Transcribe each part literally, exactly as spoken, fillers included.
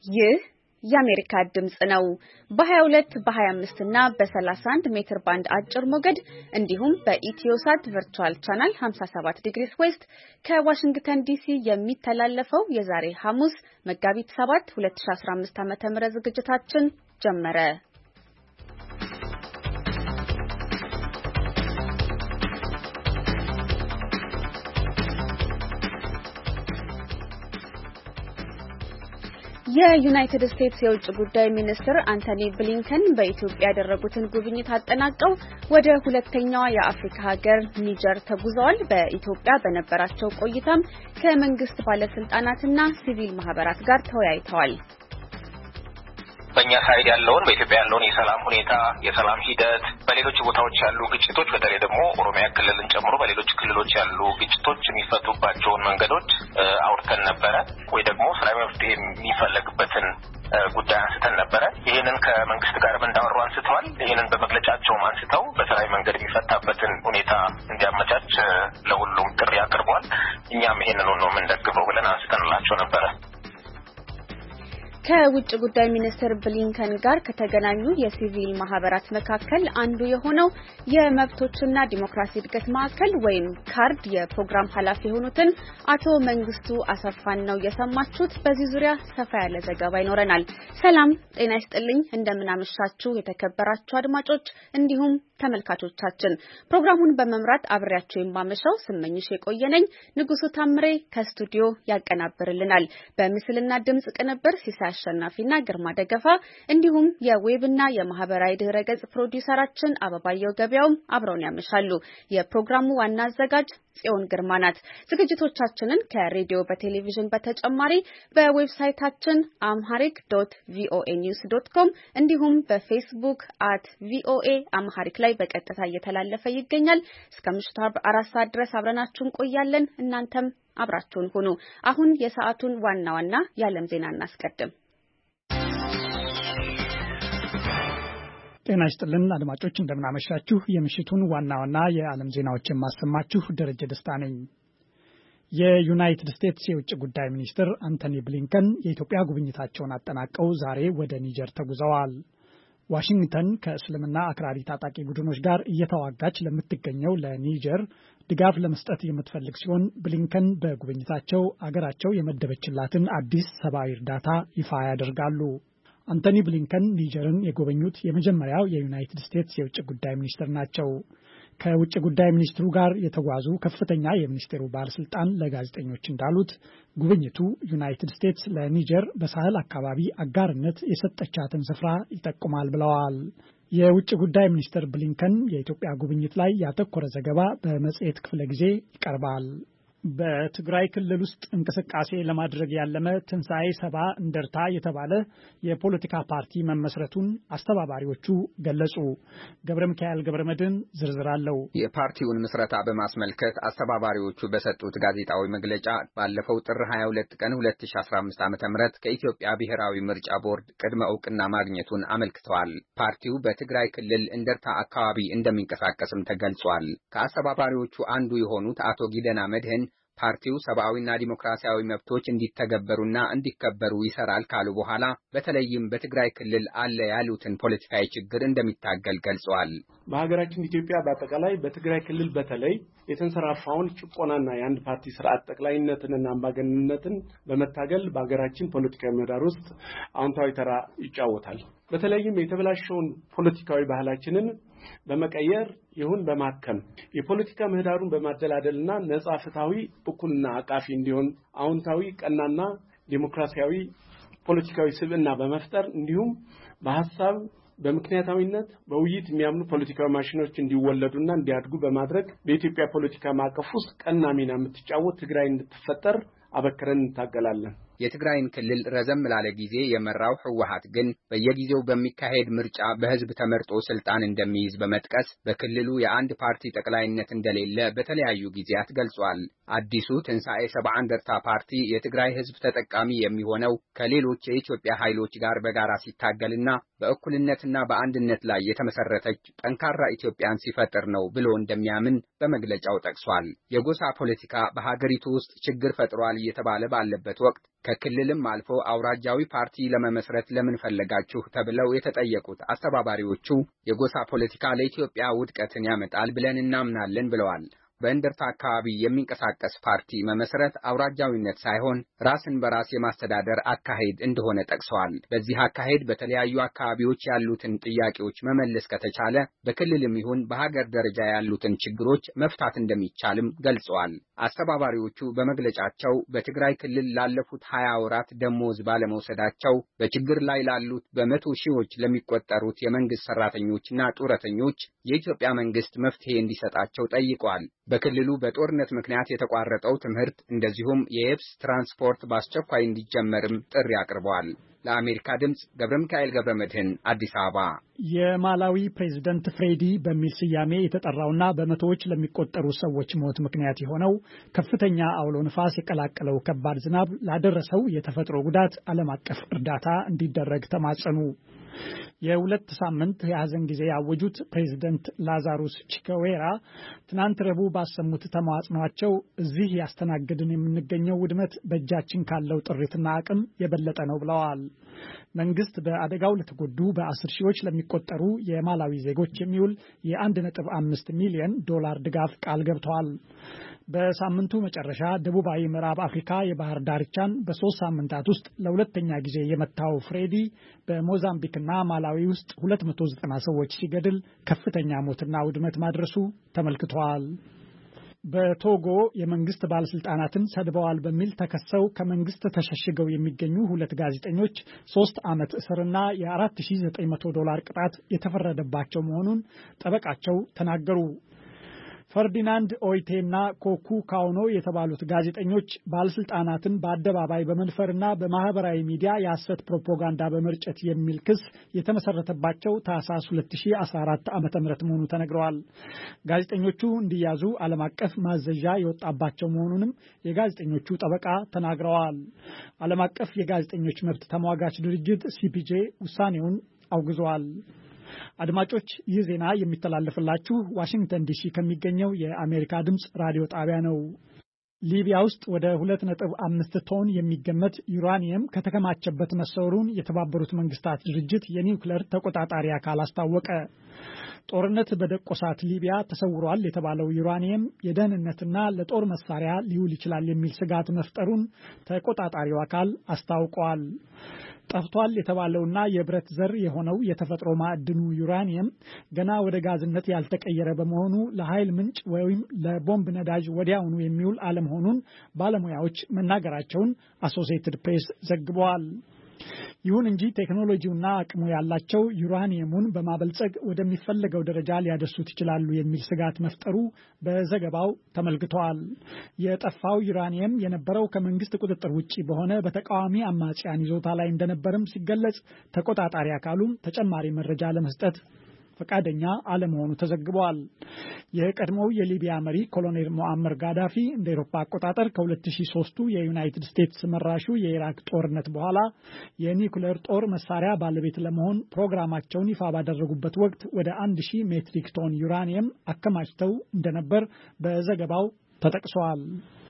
ይህ የአሜሪካ ድምጽ ነው። በ22 በ25 እና በ31 ሜትር ባንድ አጭር ሞገድ እንዲሁም በኢትዮሳት ቨርቹዋል ቻናል ሃምሳ ሰባት ዲግሪስ ዌስት ከዋሽንግተን ዲሲ የሚተላለፈው የዛሬ ሐሙስ መጋቢት ሰባት ሁለት ሺህ አስራ አምስት ዓመተ ምህረት ዝግጅታችን ጀመረ። የዩናይትድ ስቴትስ የውጭ ጉዳይ ሚኒስትር አንቶኒ ብሊንከን በኢትዮጵያ ያደረጉትን ጉብኝት አጠናቀው ወደ ሁለተኛዋ የአፍሪካ ሀገር ኒጀር ተጉዘዋል። በኢትዮጵያ በነበራቸው ቆይታም ከመንግስት ባለስልጣናትና ሲቪል ማህበራት ጋር ተወያይተዋል። በእኛ ሳይድ ያለውን በኢትዮጵያ ያለውን የሰላም ሁኔታ የሰላም ሂደት በሌሎች ቦታዎች ያሉ ግጭቶች በተለይ ደግሞ ኦሮሚያ ክልልን ጨምሮ በሌሎች ክልሎች ያሉ ግጭቶች የሚፈቱባቸውን መንገዶች አውርተን ነበረ ወይ ደግሞ ሰላማዊ መፍትሄ የሚፈለግበትን ጉዳይ አንስተን ነበረ። ይሄንን ከመንግስት ጋር እንዳወሩ አንስተዋል። ይሄንን በመግለጫቸውም አንስተው በሰላማዊ መንገድ የሚፈታበትን ሁኔታ እንዲያመቻች ለሁሉም ጥሪ አቅርበዋል። እኛም ይሄንን ነው የምንደግፈው ብለን አንስተንላቸው ነበረ። ከውጭ ጉዳይ ሚኒስትር ብሊንከን ጋር ከተገናኙ የሲቪል ማህበራት መካከል አንዱ የሆነው የመብቶችና ዲሞክራሲ እድገት ማዕከል ወይም ካርድ የፕሮግራም ኃላፊ የሆኑትን አቶ መንግስቱ አሰፋን ነው የሰማችሁት። በዚህ ዙሪያ ሰፋ ያለ ዘገባ ይኖረናል። ሰላም ጤና ይስጥልኝ፣ እንደምናመሻችሁ የተከበራችሁ አድማጮች እንዲሁም ተመልካቾቻችን። ፕሮግራሙን በመምራት አብሬያችሁ የማመሻው ስመኝሽ የቆየነኝ። ንጉሱ ታምሬ ከስቱዲዮ ያቀናብርልናል። በምስልና ድምጽ ቅንብር ሲሳ አሸናፊና ግርማ ደገፋ እንዲሁም የዌብና የማህበራዊ ድረገጽ ፕሮዲዩሰራችን አበባየው ገበያውም አብረውን ያመሻሉ። የፕሮግራሙ ዋና አዘጋጅ ጽዮን ግርማ ናት። ዝግጅቶቻችንን ከሬዲዮ በቴሌቪዥን በተጨማሪ በዌብሳይታችን አምሃሪክ ዶት ቪኦኤ ኒውስ ዶት ኮም እንዲሁም በፌስቡክ አት ቪኦኤ አምሃሪክ ላይ በቀጥታ እየተላለፈ ይገኛል። እስከ ምሽቱ አራት ሰዓት ድረስ አብረናችሁ እንቆያለን። እናንተም አብራችሁን ሁኑ። አሁን የሰዓቱን ዋና ዋና የዓለም ዜና እናስቀድም። ጤና ይስጥልን አድማጮች፣ እንደምናመሻችሁ። የምሽቱን ዋና ዋና የዓለም ዜናዎችን ማሰማችሁ ደረጀ ደስታ ነኝ። የዩናይትድ ስቴትስ የውጭ ጉዳይ ሚኒስትር አንቶኒ ብሊንከን የኢትዮጵያ ጉብኝታቸውን አጠናቀው ዛሬ ወደ ኒጀር ተጉዘዋል። ዋሽንግተን ከእስልምና አክራሪ ታጣቂ ቡድኖች ጋር እየተዋጋች ለምትገኘው ለኒጀር ድጋፍ ለመስጠት የምትፈልግ ሲሆን ብሊንከን በጉብኝታቸው አገራቸው የመደበችላትን አዲስ ሰብአዊ እርዳታ ይፋ ያደርጋሉ። አንቶኒ ብሊንከን ኒጀርን የጎበኙት የመጀመሪያው የዩናይትድ ስቴትስ የውጭ ጉዳይ ሚኒስትር ናቸው። ከውጭ ጉዳይ ሚኒስትሩ ጋር የተጓዙ ከፍተኛ የሚኒስቴሩ ባለስልጣን ለጋዜጠኞች እንዳሉት ጉብኝቱ ዩናይትድ ስቴትስ ለኒጀር በሳህል አካባቢ አጋርነት የሰጠቻትን ስፍራ ይጠቁማል ብለዋል። የውጭ ጉዳይ ሚኒስትር ብሊንከን የኢትዮጵያ ጉብኝት ላይ ያተኮረ ዘገባ በመጽሔት ክፍለ ጊዜ ይቀርባል። በትግራይ ክልል ውስጥ እንቅስቃሴ ለማድረግ ያለመ ትንሣኤ ሰባ እንደርታ የተባለ የፖለቲካ ፓርቲ መመስረቱን አስተባባሪዎቹ ገለጹ። ገብረ ሚካኤል ገብረ መድህን ዝርዝር አለው። የፓርቲውን ምስረታ በማስመልከት አስተባባሪዎቹ በሰጡት ጋዜጣዊ መግለጫ ባለፈው ጥር ሃያ ሁለት ቀን ሁለት ሺህ አስራ አምስት ዓመተ ምህረት ከኢትዮጵያ ብሔራዊ ምርጫ ቦርድ ቅድመ ዕውቅና ማግኘቱን አመልክተዋል። ፓርቲው በትግራይ ክልል እንደርታ አካባቢ እንደሚንቀሳቀስም ተገልጿል። ከአስተባባሪዎቹ አንዱ የሆኑት አቶ ጊደና መድህን ፓርቲው ሰብአዊና ዲሞክራሲያዊ መብቶች እንዲተገበሩና እንዲከበሩ ይሰራል ካሉ በኋላ በተለይም በትግራይ ክልል አለ ያሉትን ፖለቲካዊ ችግር እንደሚታገል ገልጸዋል። በሀገራችን ኢትዮጵያ በአጠቃላይ በትግራይ ክልል በተለይ የተንሰራፋውን ጭቆናና የአንድ ፓርቲ ስርዓት ጠቅላይነትንና አምባገነንነትን በመታገል በሀገራችን ፖለቲካዊ ምህዳር ውስጥ አዎንታዊ ተራ ይጫወታል። በተለይም የተበላሸውን ፖለቲካዊ ባህላችንን በመቀየር ይሁን በማከም የፖለቲካ ምህዳሩን በማደላደልና ነጻ ፍትሃዊ እኩልና አቃፊ እንዲሆን አዎንታዊ ቀናና ዲሞክራሲያዊ ፖለቲካዊ ስብዕና በመፍጠር እንዲሁም በሐሳብ በምክንያታዊነት በውይይት የሚያምኑ ፖለቲካዊ ማሽኖች እንዲወለዱና እንዲያድጉ በማድረግ በኢትዮጵያ ፖለቲካ ማዕቀፍ ውስጥ ቀና ሚና የምትጫወት ትግራይ እንድትፈጠር አበክረን እንታገላለን። የትግራይን ክልል ረዘም ላለ ጊዜ የመራው ህወሓት ግን በየጊዜው በሚካሄድ ምርጫ በህዝብ ተመርጦ ስልጣን እንደሚይዝ በመጥቀስ በክልሉ የአንድ ፓርቲ ጠቅላይነት እንደሌለ በተለያዩ ጊዜያት ገልጿል። አዲሱ ትንሣኤ ሰብዓ እንደርታ ፓርቲ የትግራይ ህዝብ ተጠቃሚ የሚሆነው ከሌሎች የኢትዮጵያ ኃይሎች ጋር በጋራ ሲታገልና በእኩልነትና በአንድነት ላይ የተመሰረተች ጠንካራ ኢትዮጵያን ሲፈጥር ነው ብሎ እንደሚያምን በመግለጫው ጠቅሷል። የጎሳ ፖለቲካ በሀገሪቱ ውስጥ ችግር ፈጥሯል እየተባለ ባለበት ወቅት ከክልልም አልፎ አውራጃዊ ፓርቲ ለመመስረት ለምን ፈለጋችሁ ተብለው የተጠየቁት አስተባባሪዎቹ የጎሳ ፖለቲካ ለኢትዮጵያ ውድቀትን ያመጣል ብለን እናምናለን ብለዋል። በእንደርታ አካባቢ የሚንቀሳቀስ ፓርቲ መመስረት አውራጃዊነት ሳይሆን ራስን በራስ የማስተዳደር አካሄድ እንደሆነ ጠቅሰዋል። በዚህ አካሄድ በተለያዩ አካባቢዎች ያሉትን ጥያቄዎች መመለስ ከተቻለ በክልልም ይሁን በሀገር ደረጃ ያሉትን ችግሮች መፍታት እንደሚቻልም ገልጸዋል። አስተባባሪዎቹ በመግለጫቸው በትግራይ ክልል ላለፉት ሀያ ወራት ደሞዝ ባለመውሰዳቸው በችግር ላይ ላሉት በመቶ ሺዎች ለሚቆጠሩት የመንግስት ሰራተኞችና ጡረተኞች የኢትዮጵያ መንግስት መፍትሄ እንዲሰጣቸው ጠይቀዋል። በክልሉ በጦርነት ምክንያት የተቋረጠው ትምህርት እንደዚሁም የየብስ ትራንስፖርት በአስቸኳይ እንዲጀመርም ጥሪ አቅርበዋል። ለአሜሪካ ድምጽ ገብረ ሚካኤል ገብረ መድህን አዲስ አበባ። የማላዊ ፕሬዝዳንት ፍሬዲ በሚል ስያሜ የተጠራውና በመቶዎች ለሚቆጠሩ ሰዎች ሞት ምክንያት የሆነው ከፍተኛ አውሎ ንፋስ የቀላቀለው ከባድ ዝናብ ላደረሰው የተፈጥሮ ጉዳት ዓለም አቀፍ እርዳታ እንዲደረግ ተማጸኑ። የሁለት ሳምንት የሐዘን ጊዜ ያወጁት ፕሬዝዳንት ላዛሩስ ቺካዌራ ትናንት ረቡዕ ባሰሙት ተማጽኗቸው እዚህ ያስተናግድን የምንገኘው ውድመት በእጃችን ካለው ጥሪትና አቅም የበለጠ ነው ብለዋል። መንግስት በአደጋው ለተጎዱ በአስር ሺዎች ለሚቆጠሩ የማላዊ ዜጎች የሚውል የአንድ ነጥብ አምስት ሚሊዮን ዶላር ድጋፍ ቃል ገብቷል። በሳምንቱ መጨረሻ ደቡባዊ ምዕራብ አፍሪካ የባህር ዳርቻን በሶስት ሳምንታት ውስጥ ለሁለተኛ ጊዜ የመታው ፍሬዲ በሞዛምቢክና ማላዊ ውስጥ ሁለት መቶ ዘጠና ሰዎች ሲገድል ከፍተኛ ሞትና ውድመት ማድረሱ ተመልክቷል። በቶጎ የመንግስት ባለስልጣናትን ሰድበዋል በሚል ተከሰው ከመንግስት ተሸሽገው የሚገኙ ሁለት ጋዜጠኞች ሶስት ዓመት እስርና የአራት ሺህ ዘጠኝ መቶ ዶላር ቅጣት የተፈረደባቸው መሆኑን ጠበቃቸው ተናገሩ። ፈርዲናንድ ኦይቴና ኮኩ ካውኖ የተባሉት ጋዜጠኞች ባለስልጣናትን በአደባባይ በመንፈርና በማህበራዊ ሚዲያ የሐሰት ፕሮፓጋንዳ በመርጨት የሚል ክስ የተመሰረተባቸው ታህሳስ ሁለት ሺህ አስራ አራት ዓመተ ምህረት መሆኑ ተነግረዋል። ጋዜጠኞቹ እንዲያዙ ዓለም አቀፍ ማዘዣ የወጣባቸው መሆኑንም የጋዜጠኞቹ ጠበቃ ተናግረዋል። ዓለም አቀፍ የጋዜጠኞች መብት ተሟጋች ድርጅት ሲፒጄ ውሳኔውን አውግዟል። አድማጮች ይህ ዜና የሚተላለፍላችሁ ዋሽንግተን ዲሲ ከሚገኘው የአሜሪካ ድምጽ ራዲዮ ጣቢያ ነው። ሊቢያ ውስጥ ወደ ሁለት ነጥብ አምስት ቶን የሚገመት ዩራኒየም ከተከማቸበት መሰወሩን የተባበሩት መንግስታት ድርጅት የኒውክሌር ተቆጣጣሪ አካል አስታወቀ። ጦርነት በደቆሳት ሊቢያ ተሰውሯል የተባለው ዩራኒየም የደህንነትና ለጦር መሳሪያ ሊውል ይችላል የሚል ስጋት መፍጠሩን ተቆጣጣሪው አካል አስታውቋል። ጠፍቷል የተባለውና የብረት ዘር የሆነው የተፈጥሮ ማዕድኑ ዩራኒየም ገና ወደ ጋዝነት ያልተቀየረ በመሆኑ ለኃይል ምንጭ ወይም ለቦምብ ነዳጅ ወዲያውኑ የሚውል አለመሆኑን ባለሙያዎች መናገራቸውን አሶሲኤትድ ፕሬስ ዘግቧል። ይሁን እንጂ ቴክኖሎጂውና አቅሙ ያላቸው ዩራኒየሙን በማበልጸግ ወደሚፈለገው ደረጃ ሊያደርሱት ይችላሉ የሚል ስጋት መፍጠሩ በዘገባው ተመልክቷል። የጠፋው ዩራኒየም የነበረው ከመንግስት ቁጥጥር ውጪ በሆነ በተቃዋሚ አማጽያን ይዞታ ላይ እንደነበርም ሲገለጽ፣ ተቆጣጣሪ አካሉም ተጨማሪ መረጃ ለመስጠት ፈቃደኛ አለመሆኑ ተዘግቧል። የቀድሞው የሊቢያ መሪ ኮሎኔል ሙአመር ጋዳፊ እንደ አውሮፓ አቆጣጠር ከሁለት ሺህ ሶስት የዩናይትድ ስቴትስ መራሹ የኢራቅ ጦርነት በኋላ የኒውክሌር ጦር መሳሪያ ባለቤት ለመሆን ፕሮግራማቸውን ይፋ ባደረጉበት ወቅት ወደ አንድ ሺህ ሜትሪክ ቶን ዩራኒየም አከማችተው እንደነበር በዘገባው ተጠቅሷል።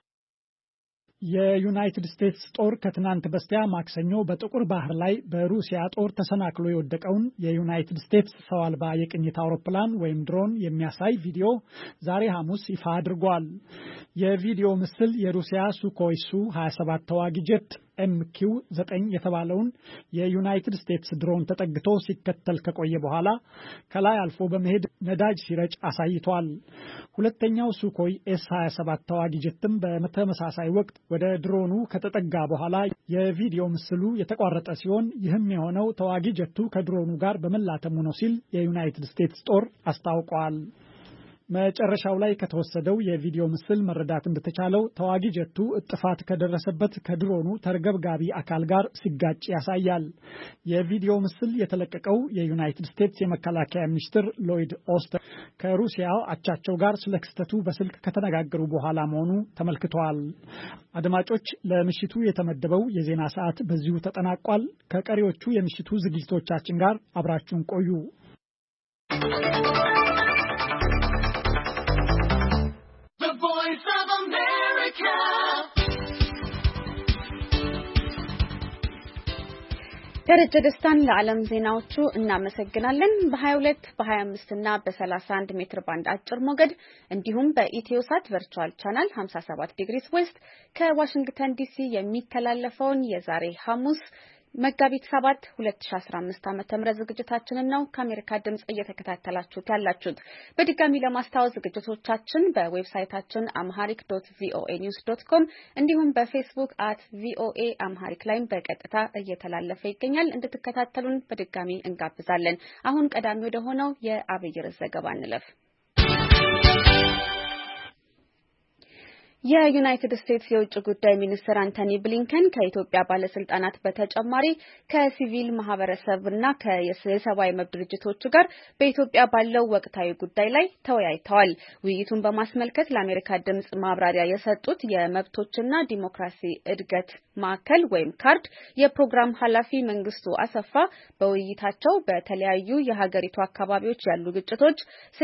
የዩናይትድ ስቴትስ ጦር ከትናንት በስቲያ ማክሰኞ በጥቁር ባህር ላይ በሩሲያ ጦር ተሰናክሎ የወደቀውን የዩናይትድ ስቴትስ ሰው አልባ የቅኝት አውሮፕላን ወይም ድሮን የሚያሳይ ቪዲዮ ዛሬ ሐሙስ ይፋ አድርጓል። የቪዲዮ ምስል የሩሲያ ሱኮይ ሱ ሀያ ሰባት ተዋጊ ጄት ኤም ኪው ዘጠኝ የተባለውን የዩናይትድ ስቴትስ ድሮን ተጠግቶ ሲከተል ከቆየ በኋላ ከላይ አልፎ በመሄድ ነዳጅ ሲረጭ አሳይቷል። ሁለተኛው ሱኮይ ኤስ ሀያ ሰባት ተዋጊ ጄትም በተመሳሳይ ወቅት ወደ ድሮኑ ከተጠጋ በኋላ የቪዲዮ ምስሉ የተቋረጠ ሲሆን ይህም የሆነው ተዋጊ ጄቱ ከድሮኑ ጋር በመላተሙ ነው ሲል የዩናይትድ ስቴትስ ጦር አስታውቋል። መጨረሻው ላይ ከተወሰደው የቪዲዮ ምስል መረዳት እንደተቻለው ተዋጊ ጀቱ እጥፋት ከደረሰበት ከድሮኑ ተርገብጋቢ አካል ጋር ሲጋጭ ያሳያል። የቪዲዮ ምስል የተለቀቀው የዩናይትድ ስቴትስ የመከላከያ ሚኒስትር ሎይድ ኦስተር ከሩሲያው አቻቸው ጋር ስለ ክስተቱ በስልክ ከተነጋገሩ በኋላ መሆኑ ተመልክቷል። አድማጮች፣ ለምሽቱ የተመደበው የዜና ሰዓት በዚሁ ተጠናቋል። ከቀሪዎቹ የምሽቱ ዝግጅቶቻችን ጋር አብራችሁን ቆዩ። ደረጀ ደስታን ለዓለም ዜናዎቹ እናመሰግናለን። በ22 በ25 እና በ31 ሜትር ባንድ አጭር ሞገድ እንዲሁም በኢትዮሳት ቨርቹዋል ቻናል ሃምሳ ሰባት ዲግሪስ ዌስት ከዋሽንግተን ዲሲ የሚተላለፈውን የዛሬ ሐሙስ መጋቢት ሰባት ሁለት ሺህ አስራ አምስት ዓመተ ምህረት ዝግጅታችንን ነው ከአሜሪካ ድምጽ እየተከታተላችሁት ያላችሁት። በድጋሚ ለማስታወስ ዝግጅቶቻችን በዌብሳይታችን amharic dot voa news dot com እንዲሁም በፌስቡክ at voa amharic ላይ በቀጥታ እየተላለፈ ይገኛል። እንድትከታተሉን በድጋሚ እንጋብዛለን። አሁን ቀዳሚ ወደ ሆነው የአብይ ርዕስ ዘገባ እንለፍ። የዩናይትድ ስቴትስ የውጭ ጉዳይ ሚኒስትር አንቶኒ ብሊንከን ከኢትዮጵያ ባለስልጣናት በተጨማሪ ከሲቪል ማህበረሰብና ከየሰብአዊ መብት ድርጅቶች ጋር በኢትዮጵያ ባለው ወቅታዊ ጉዳይ ላይ ተወያይተዋል። ውይይቱን በማስመልከት ለአሜሪካ ድምጽ ማብራሪያ የሰጡት የመብቶችና ዲሞክራሲ እድገት ማዕከል ወይም ካርድ የፕሮግራም ኃላፊ መንግስቱ አሰፋ በውይይታቸው በተለያዩ የሀገሪቱ አካባቢዎች ያሉ ግጭቶች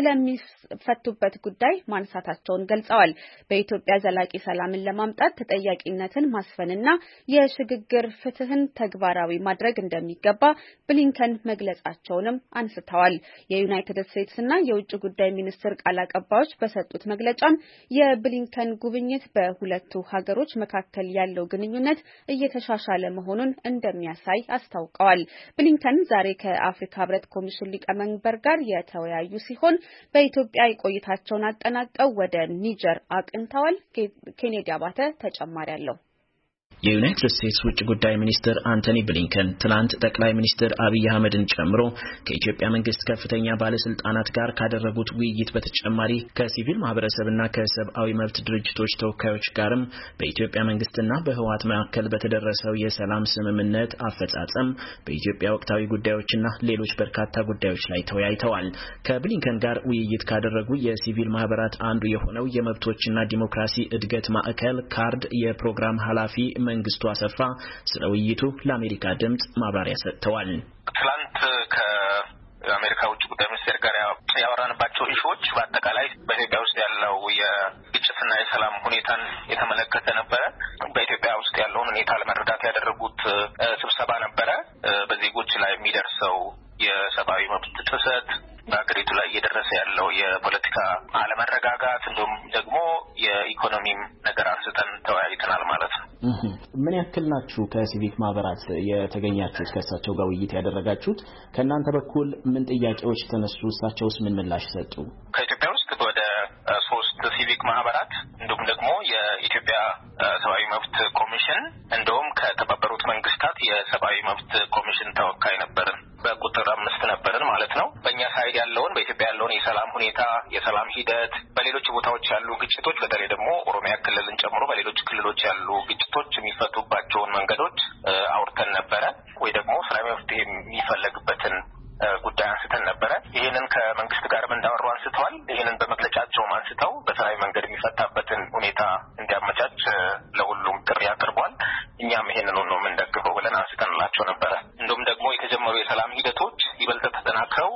ስለሚፈቱበት ጉዳይ ማንሳታቸውን ገልጸዋል። በኢትዮጵያ ዘላቂ ሰላምን ለማምጣት ተጠያቂነትን ማስፈንና የሽግግር ፍትህን ተግባራዊ ማድረግ እንደሚገባ ብሊንከን መግለጻቸውንም አንስተዋል። የዩናይትድ ስቴትስና የውጭ ጉዳይ ሚኒስትር ቃል አቀባዮች በሰጡት መግለጫም የብሊንከን ጉብኝት በሁለቱ ሀገሮች መካከል ያለው ግንኙነት እየተሻሻለ መሆኑን እንደሚያሳይ አስታውቀዋል። ብሊንከን ዛሬ ከአፍሪካ ህብረት ኮሚሽን ሊቀመንበር ጋር የተወያዩ ሲሆን በኢትዮጵያ ቆይታቸውን አጠናቀው ወደ ኒጀር አቅንተዋል። ኬኔዲ አባተ ተጨማሪ አለው። የዩናይትድ ስቴትስ ውጭ ጉዳይ ሚኒስትር አንቶኒ ብሊንከን ትላንት ጠቅላይ ሚኒስትር አብይ አህመድን ጨምሮ ከኢትዮጵያ መንግስት ከፍተኛ ባለስልጣናት ጋር ካደረጉት ውይይት በተጨማሪ ከሲቪል ማህበረሰብና ከሰብአዊ መብት ድርጅቶች ተወካዮች ጋርም በኢትዮጵያ መንግስትና በህወሓት መካከል በተደረሰው የሰላም ስምምነት አፈጻጸም፣ በኢትዮጵያ ወቅታዊ ጉዳዮችና ሌሎች በርካታ ጉዳዮች ላይ ተወያይተዋል። ከብሊንከን ጋር ውይይት ካደረጉ የሲቪል ማህበራት አንዱ የሆነው የመብቶችና ዲሞክራሲ እድገት ማዕከል ካርድ የፕሮግራም ኃላፊ መንግስቱ አሰፋ ስለ ውይይቱ ለአሜሪካ ድምጽ ማብራሪያ ሰጥተዋል። ትላንት ከአሜሪካ ውጭ ጉዳይ ሚኒስቴር ጋር ያወራንባቸው ኢሹዎች በአጠቃላይ በኢትዮጵያ ውስጥ ያለው የግጭትና የሰላም ሁኔታን የተመለከተ ነበረ። በኢትዮጵያ ውስጥ ያለውን ሁኔታ ለመረዳት ያደረጉት ስብሰባ ነበረ። በዜጎች ላይ የሚደርሰው የሰብአዊ መብት ጥሰት፣ በሀገሪቱ ላይ እየደረሰ ያለው የፖለቲካ አለመረጋጋት እንዲሁም ደግሞ የኢኮኖሚም ነገር አንስተን ተወያይተናል ማለት ነው። ምን ያክል ናችሁ ከሲቪክ ማህበራት የተገኛችሁት ከእሳቸው ጋር ውይይት ያደረጋችሁት? ከእናንተ በኩል ምን ጥያቄዎች ተነሱ? እሳቸውስ ምን ምላሽ ሰጡ? ከኢትዮጵያ ውስጥ ወደ ሶስት ሲቪክ ማህበራት እንዲሁም ደግሞ የኢትዮጵያ ሰብአዊ መብት ኮሚሽን እንዲሁም ከተባበሩት መንግስታት የሰብአዊ መብት ኮሚሽን ተወካይ ነበርን። በቁጥር አምስት ነበርን ማለት ነው። በእኛ ሳይድ ያለውን በኢትዮጵያ ያለውን የሰላም ሁኔታ፣ የሰላም ሂደት፣ በሌሎች ቦታዎች ያሉ ግጭቶች በተለይ ደግሞ ኦሮሚያ ክልልን ጨምሮ በሌሎች ክልሎች ያሉ ግጭቶች የሚፈቱባቸውን መንገዶች አውርተን ነበረ ወይ ደግሞ ሰላማዊ መፍትሄ የሚፈለግበትን ጉዳይ አንስተን ነበረ። ይሄንን ከመንግስት ጋርም እንዳወሩ አንስተዋል። ይሄንን በመግለጫቸውም አንስተው በሰላማዊ መንገድ የሚፈታበትን ሁኔታ እንዲያመቻች ለሁሉም ጥሪ አቅርቧል። እኛም ይሄንን ነው የምንደግፈው ብለን አንስተንላቸው ነበረ። እንዲሁም ደግሞ የተጀመሩ የሰላም ሂደቶች ይበልጥ ተጠናክረው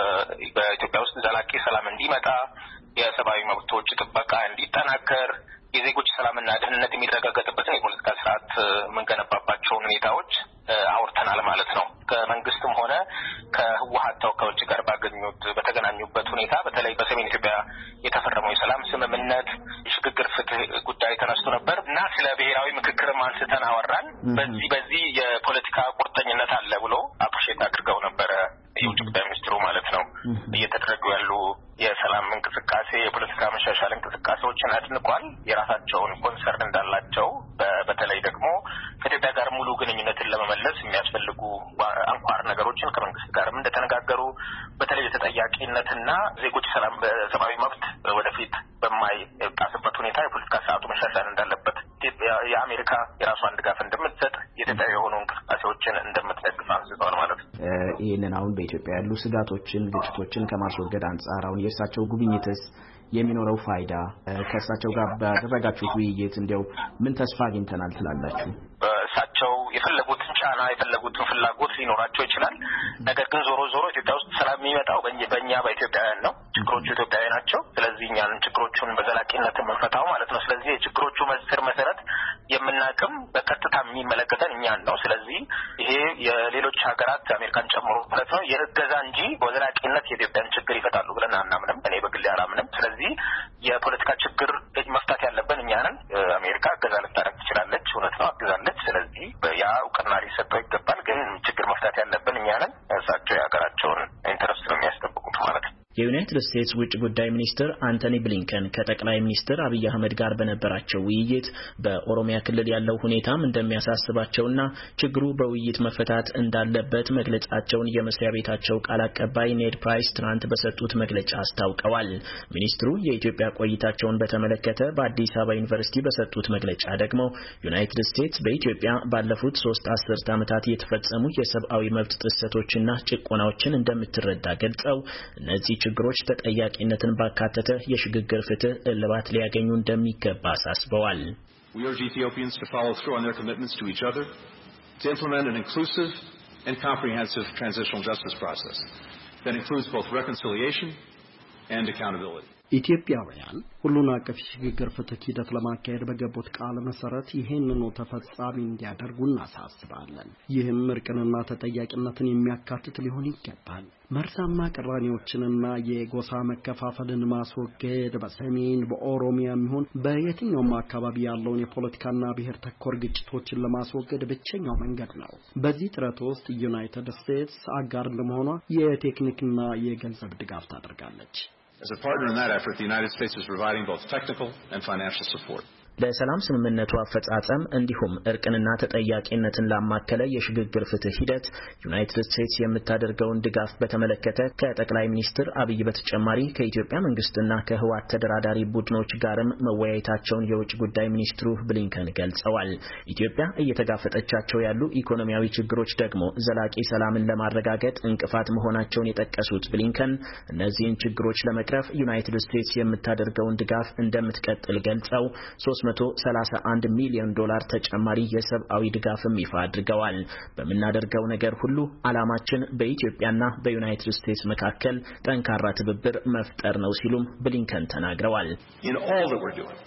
በኢትዮጵያ ውስጥ ዘላቂ ሰላም እንዲመጣ፣ የሰብአዊ መብቶች ጥበቃ እንዲጠናከር፣ የዜጎች ሰላምና ደህንነት የሚረጋገጥበትን የፖለቲካ ስርዓት የምንገነባባቸውን ሁኔታዎች አውርተናል ማለት ነው። ከመንግስትም ሆነ ከህወሓት ተወካዮች ጋር ባገኙት በተገናኙበት ሁኔታ በተለይ በሰሜን ኢትዮጵያ የተፈረመው የሰላም ስምምነት፣ የሽግግር ፍትህ ጉዳይ ተነስቶ ነበር እና ስለ ብሔራዊ ምክክርም አንስተን አወራን። በዚህ በዚህ የፖለቲካ ቁርጠኝነት አለ ብሎ አፕሪሼት አድርገው ነበረ የውጭ ጉዳይ ሚኒስትሩ ማለት ነው። እየተደረጉ ያሉ የሰላም እንቅስቃሴ፣ የፖለቲካ መሻሻል እንቅስቃሴዎችን አድንቋል። የራሳቸውን ኮንሰርን እንዳላቸው በተለይ ደግሞ ከኢትዮጵያ ጋር ሙሉ ግንኙነትን ለመመለስ የሚያስፈልጉ አንኳር ነገሮችን ከመንግስት ጋርም እንደተነጋገሩ፣ በተለይ የተጠያቂነትና ዜጎች ሰላም በሰብአዊ መብት ወደፊት በማይጣስበት ሁኔታ የፖለቲካ ስርዓቱ መሻሻል እንዳለበት፣ የአሜሪካ የራሷን ድጋፍ እንደምትሰጥ፣ የኢትዮጵያ የሆኑ እንቅስቃሴዎችን እንደምትደግፍ አንስተዋል ማለት ነው። ይህንን አሁን በኢትዮጵያ ያሉ ስጋቶችን፣ ግጭቶችን ከማስወገድ አንጻር አሁን የእርሳቸው ጉብኝትስ የሚኖረው ፋይዳ፣ ከእርሳቸው ጋር ባደረጋችሁት ውይይት እንዲያው ምን ተስፋ አግኝተናል ትላላችሁ? እሳቸው የፈለጉትን ጫና የፈለጉትን ፍላጎት ሊኖራቸው ይችላል። ነገር ግን ዞሮ ዞሮ ኢትዮጵያ ውስጥ ሰላም የሚመጣው በእኛ በኢትዮጵያውያን ነው። ችግሮቹ ኢትዮጵያዊ ናቸው። ስለዚህ እኛን ችግሮቹን በዘላቂነት የምንፈታው ማለት ነው። ስለዚህ የችግሮቹ ስር መሰረት የምናቅም በቀጥታ የሚመለከተን እኛን ነው። ስለዚህ ይሄ የሌሎች ሀገራት አሜሪካን ጨምሮ ማለት ነው የእገዛ እንጂ በዘላቂነት የኢትዮጵያን ችግር ይፈታሉ ብለን አናምንም። እኔ በግሌ አላምንም። ስለዚህ የፖለቲካ ችግር መፍታት ያለብን እኛ ነን። አሜሪካ እገዛ ልታደርግ ትችላለች፣ እውነት ነው አግዛለች። ስለዚህ ያ እውቅና ሊሰጠው ይገባል። ግን ችግር መፍታት ያለብን እኛ ነን። እሳቸው የሀገራቸውን ኢንተረስት ነው የሚያስጠብቁት ማለት ነው። የዩናይትድ ስቴትስ ውጭ ጉዳይ ሚኒስትር አንቶኒ ብሊንከን ከጠቅላይ ሚኒስትር አብይ አህመድ ጋር በነበራቸው ውይይት በኦሮሚያ ክልል ያለው ሁኔታም እንደሚያሳስባቸውና ችግሩ በውይይት መፈታት እንዳለበት መግለጻቸውን የመስሪያ ቤታቸው ቃል አቀባይ ኔድ ፕራይስ ትናንት በሰጡት መግለጫ አስታውቀዋል። ሚኒስትሩ የኢትዮጵያ ቆይታቸውን በተመለከተ በአዲስ አበባ ዩኒቨርሲቲ በሰጡት መግለጫ ደግሞ ዩናይትድ ስቴትስ በኢትዮጵያ ባለፉት ሶስት አስርት ዓመታት የተፈጸሙ የሰብአዊ መብት ጥሰቶችና ጭቆናዎችን እንደምትረዳ ገልጸው እነዚህ ችግሮች ተጠያቂነትን ባካተተ የሽግግር ፍትህ እልባት ሊያገኙ እንደሚገባ አሳስበዋል። We urge Ethiopians to follow through on their commitments to each other, to implement an inclusive and comprehensive transitional justice process that includes both reconciliation and accountability. ኢትዮጵያውያን ሁሉን አቀፍ ሽግግር ፍትህ ሂደት ለማካሄድ በገቡት ቃል መሰረት ይሄንኑ ተፈጻሚ እንዲያደርጉ እናሳስባለን። ይህም እርቅንና ተጠያቂነትን የሚያካትት ሊሆን ይገባል። መርዛማ ቅራኔዎችንና የጎሳ መከፋፈልን ማስወገድ በሰሜን በኦሮሚያ የሚሆን በየትኛውም አካባቢ ያለውን የፖለቲካና ብሔር ተኮር ግጭቶችን ለማስወገድ ብቸኛው መንገድ ነው። በዚህ ጥረት ውስጥ ዩናይትድ ስቴትስ አጋር እንደመሆኗ የቴክኒክና የገንዘብ ድጋፍ ታደርጋለች። As a partner in that effort, the United States is providing both technical and financial support. ለሰላም ስምምነቱ አፈጻጸም እንዲሁም እርቅንና ተጠያቂነትን ላማከለ የሽግግር ፍትህ ሂደት ዩናይትድ ስቴትስ የምታደርገውን ድጋፍ በተመለከተ ከጠቅላይ ሚኒስትር አብይ በተጨማሪ ከኢትዮጵያ መንግስትና ከህወሓት ተደራዳሪ ቡድኖች ጋርም መወያየታቸውን የውጭ ጉዳይ ሚኒስትሩ ብሊንከን ገልጸዋል። ኢትዮጵያ እየተጋፈጠቻቸው ያሉ ኢኮኖሚያዊ ችግሮች ደግሞ ዘላቂ ሰላምን ለማረጋገጥ እንቅፋት መሆናቸውን የጠቀሱት ብሊንከን እነዚህን ችግሮች ለመቅረፍ ዩናይትድ ስቴትስ የምታደርገውን ድጋፍ እንደምትቀጥል ገልጸው ሶስት መቶ ሰላሳ አንድ ሚሊዮን ዶላር ተጨማሪ የሰብአዊ ድጋፍም ይፋ አድርገዋል። በመናደርገው ነገር ሁሉ ዓላማችን በኢትዮጵያና በዩናይትድ ስቴትስ መካከል ጠንካራ ትብብር መፍጠር ነው ሲሉም ብሊንከን ተናግረዋል። In all that we're doing,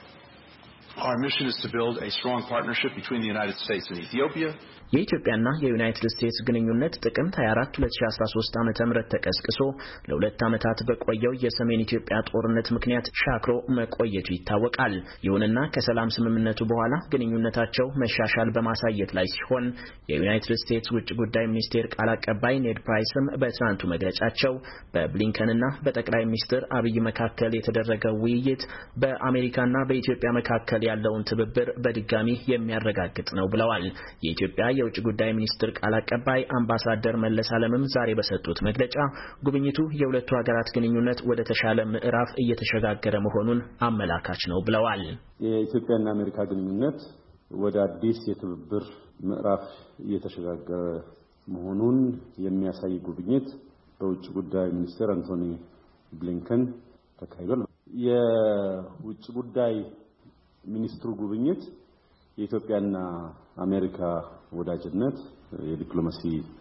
our mission is to build a strong partnership between the United States and Ethiopia. የኢትዮጵያና የዩናይትድ ስቴትስ ግንኙነት ጥቅምት ሃያ አራት ሁለት ሺህ አስራ ሶስት ዓመተ ምህረት ተቀስቅሶ ለሁለት ዓመታት በቆየው የሰሜን ኢትዮጵያ ጦርነት ምክንያት ሻክሮ መቆየቱ ይታወቃል። ይሁንና ከሰላም ስምምነቱ በኋላ ግንኙነታቸው መሻሻል በማሳየት ላይ ሲሆን የዩናይትድ ስቴትስ ውጭ ጉዳይ ሚኒስቴር ቃል አቀባይ ኔድ ፕራይስም በትናንቱ መግለጫቸው በብሊንከንና በጠቅላይ ሚኒስትር አብይ መካከል የተደረገው ውይይት በአሜሪካና በኢትዮጵያ መካከል ያለውን ትብብር በድጋሚ የሚያረጋግጥ ነው ብለዋል። የኢትዮጵያ የውጭ ጉዳይ ሚኒስትር ቃል አቀባይ አምባሳደር መለስ አለምም ዛሬ በሰጡት መግለጫ ጉብኝቱ የሁለቱ ሀገራት ግንኙነት ወደ ተሻለ ምዕራፍ እየተሸጋገረ መሆኑን አመላካች ነው ብለዋል። የኢትዮጵያና አሜሪካ ግንኙነት ወደ አዲስ የትብብር ምዕራፍ እየተሸጋገረ መሆኑን የሚያሳይ ጉብኝት በውጭ ጉዳይ ሚኒስትር አንቶኒ ብሊንከን ተካሂዷል። የውጭ ጉዳይ ሚኒስትሩ ጉብኝት የኢትዮጵያና አሜሪካ ወዳጅነት የዲፕሎማሲ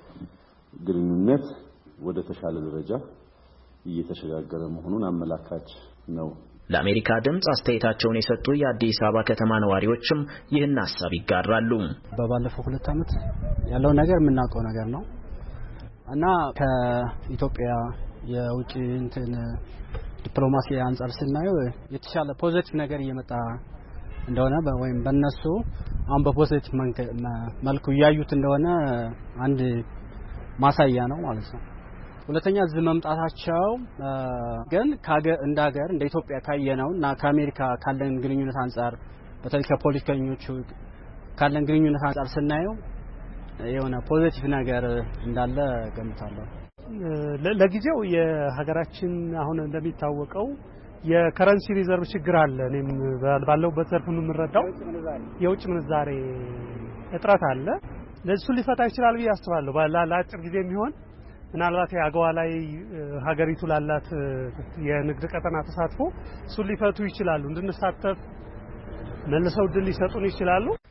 ግንኙነት ወደ ተሻለ ደረጃ እየተሸጋገረ መሆኑን አመላካች ነው። ለአሜሪካ ድምጽ አስተያየታቸውን የሰጡ የአዲስ አበባ ከተማ ነዋሪዎችም ይህን ሐሳብ ይጋራሉ። በባለፈው ሁለት ዓመት ያለው ነገር የምናውቀው ነገር ነው እና ከኢትዮጵያ የውጭ እንትን ዲፕሎማሲ አንፃር ስናየው የተሻለ ፖዚቲቭ ነገር እየመጣ እንደሆነ ወይም በእነሱ አሁን በፖዚቲቭ መልኩ ያዩት እንደሆነ አንድ ማሳያ ነው ማለት ነው። ሁለተኛ እዚህ መምጣታቸው ግን ካገር እንዳገር እንደ ኢትዮጵያ ካየነውና ከአሜሪካ ካለን ግንኙነት አንፃር በተለይ ከፖለቲከኞቹ ካለን ግንኙነት አንፃር ስናየው የሆነ ፖዚቲቭ ነገር እንዳለ ገምታለሁ። ለጊዜው የሀገራችን አሁን እንደሚታወቀው የከረንሲ ሪዘርቭ ችግር አለ። እኔም ባለውበት ዘርፍ ነው የምረዳው። የውጭ ምንዛሬ እጥረት አለ። ለሱ ሊፈታ ይችላል ብዬ አስባለሁ። ለአጭር ጊዜ የሚሆን ምናልባት የአገዋ ላይ ሀገሪቱ ላላት የንግድ ቀጠና ተሳትፎ እሱ ሊፈቱ ይችላሉ። እንድንሳተፍ መልሰው ድል ሊሰጡን ይችላሉ።